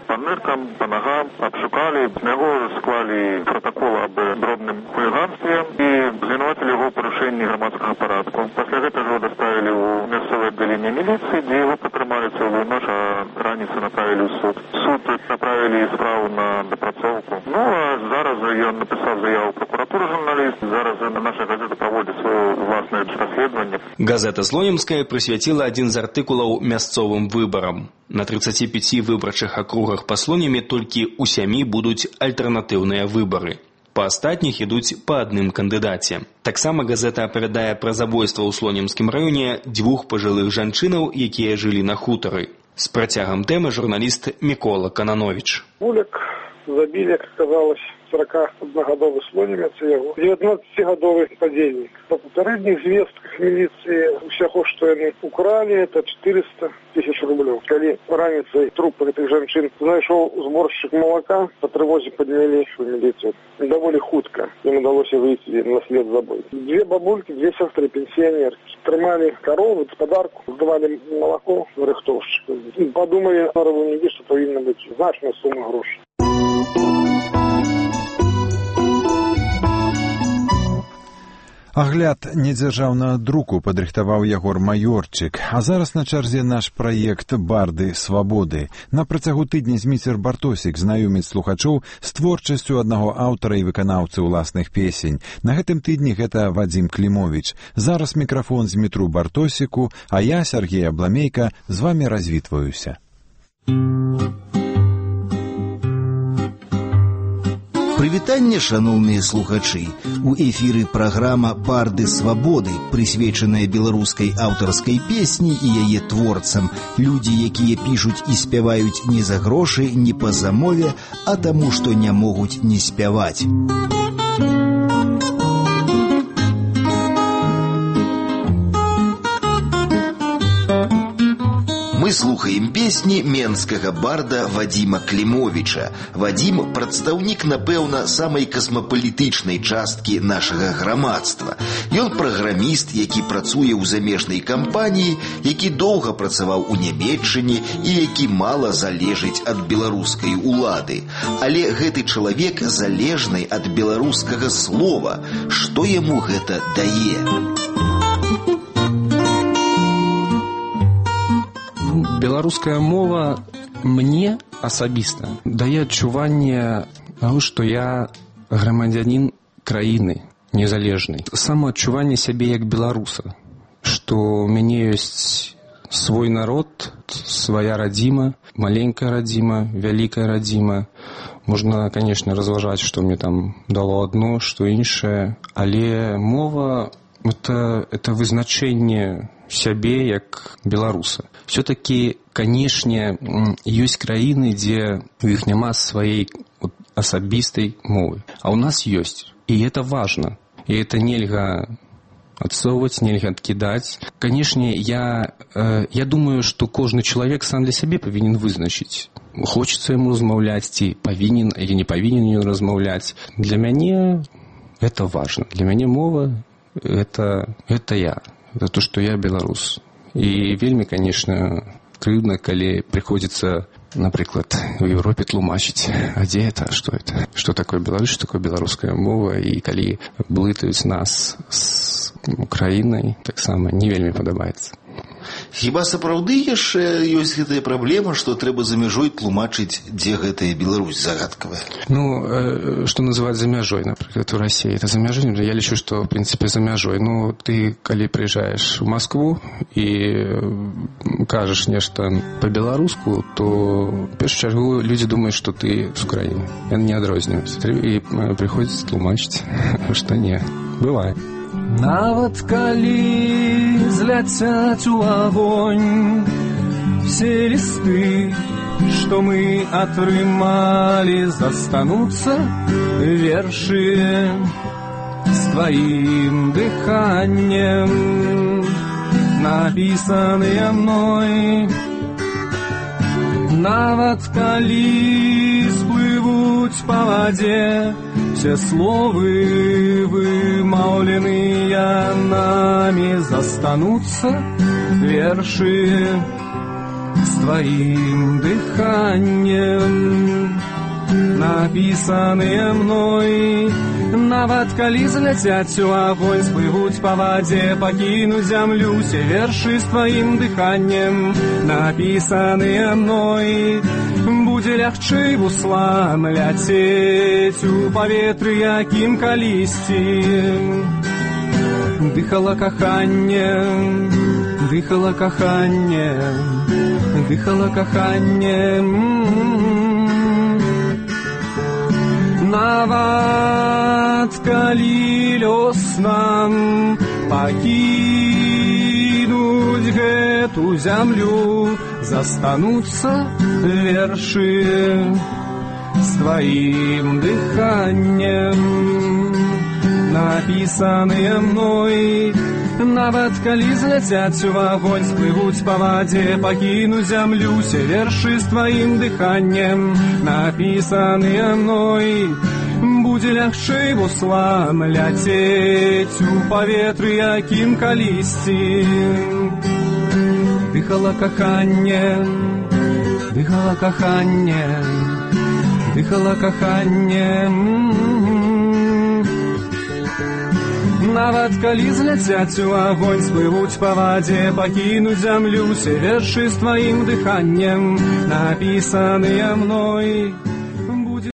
по ныркам, по ногам, обшукали. На яго склали протокол об дробным хулиганстве и звинуватили его в порушении громадского порядку. После этого его доставили в мясцовое отделение милиции, где его потрымали целую ночь, а раніцы направили в суд. Суд направили справу на допрацовку. Ну, а зараз ён написал заяву в прокуратуру журналист. Зараз наша газета проводит свое властное расследование. Газета «Слонімская» прысвяціла адзін з артыкулаў мясцовым выбарам. На 35 выбарчых акругах па Слонімі толькі ў 7 будуць альтэрнатыўныя выбары. Па астатніх ідуць па адным кандыдаце. Таксама газета апавядае пра забойства ў Слонімскім раёне 2 пажылых жанчынаў, якія жылі на хутары. З працягам тэмы журналіст Мікола Кананович. Улік забілі, як аказалось, 41-гадовы слонімец і яго 19-гадовы падзельнік. Па папярэдніх звестках міліцыі усяго, што яны укралі, это 400 000 рублёў. Калі раніцай труп гэтых жанчын знайшоў зборшчык малака, па трывозе паднялі ў міліцыю. Даволі хутка ім удалося выйсці на след забой. 2 бабулькі, 2 сёстры пенсіянеркі. Трымалі карову, гаспадарку, здавалі малако рыхтоўшчыку. Падумалі на рабаўнікі, што павінна быць значная сума грошай. Агляд недзяржаўнага друку падрыхтаваў Ягор Маёрчык, а зараз на чарзе наш праект «Барды свабоды». На працягу тыдня Зміцер Бартосік знаёміць слухачоў з творчасцю аднаго аўтара і выканаўцы ўласных песень. На гэтым тыдні гэта Вадзім Клімовіч. Зараз мікрафон Змітру Бартосіку, а я, Сяргей Абламейка, з вамі развітваюся. Прывітанне, шаноўныя слухачы! У эфіры праграма «Барды свабоды», прысвечаная беларускай аўтарскай песні і яе творцам. Людзі, якія пішуць і спяваюць не за грошы, не па замове, а таму, што не могуць не спяваць. Мы слухаем песні менскага барда Вадзіма Клімовіча. Вадзім – прадстаўнік, напэўна, самай касмапалітычнай часткі нашага грамадства. Ён праграміст, які працуе ў замежнай кампаніі, які доўга працаваў у Нямецчыне і які мала залежыць ад беларускай улады. Але гэты чалавек залежны ад беларускага слова. Што яму гэта дае? Беларуская мова мне асабіста дае адчуванне таго, што я грамадзянін краіны незалежнай. Самаадчуванне сябе як беларуса, што ў мяне ёсць свой народ, свая радзіма, маленькая радзіма, вялікая радзіма. Можна, канешне, разважаць, што мне там дало адно, што іншае, але мова – это вызначэнне сябе як беларуса. Все-таки, канешне, ёсць краіны, дзе у іх няма сваей асабістай мовы. А ў нас ёсць. І это важно. І это нельга адсоўваць, нельга адкідаць. Канешне, я думаю, што кожны чалавек сам для сябе павінен вызначыць, хочацца яму размаўляць, ці павінен или не павінен ён размаўляць. Для мяне это важно. Для мяне мова это я. Это то, что я беларус. І вельмі, конечно, крыўдна, калі прыходзіцца, напрыклад, у Европе тлумачыць, а дзе это, што это? Што такое Беларусь, што такое беларуская мова, і калі блытаюць нас з Украінай, таксама не вельмі падабаецца. Хіба сапраўды яшчэ ёсць гэтая праблема, што трэба за мяжой тлумачыць, дзе гэтая Беларусь загадкавая? Ну, што называць за мяжой, напрыклад, у России? Это за мяжой? Я лічу, што, в принципе, за мяжой. Ну, ты, калі прыязджаеш у Москву і кажаш нешта па-беларуску, то, в першую чаргу, людзі думаюць, што ты з Украіны. Яны не адрозніваюць. І прыходзіцца тлумачыць, што не. Бывае. Нават калі зляцяць у агонь все лісты, што мы атрымалі, застануцца вершы з тваім дыханнем, напісаныя мной. Нават калі сплывуць па вадзе все словы вымаўленыя нами, застануцца вершы з твоим дыханием, написанные мной. Нават калі зляцяць у огонь, сплывуць по воде, покинуть землю, все верши с твоим дыханием, написанные мной. Будзе лягчэй буслам ляцець у паветры, якім калісьці. Дыхала каханне, дыхала каханне, дыхала каханне. Нават калі лёс нам пакінуць гэту зямлю, застануцца вершы з тваім дыханнем, напісаныя мной. Нават калі зляцяць у агонь, сплывуць па вадзе, пакінуць зямлю, все вершы з тваім дыханнем, напісаныя мной. Будзе лягчэй буслам ляцець у паветры, якім калісьці. Дыхала каханне, дыхала каханне, дыхала каханне. Нават калі зляцяць у агонь, сплывуць па вадзе, пакінуць зямлю, все вершы з тваім дыханнем, напісаныя мной.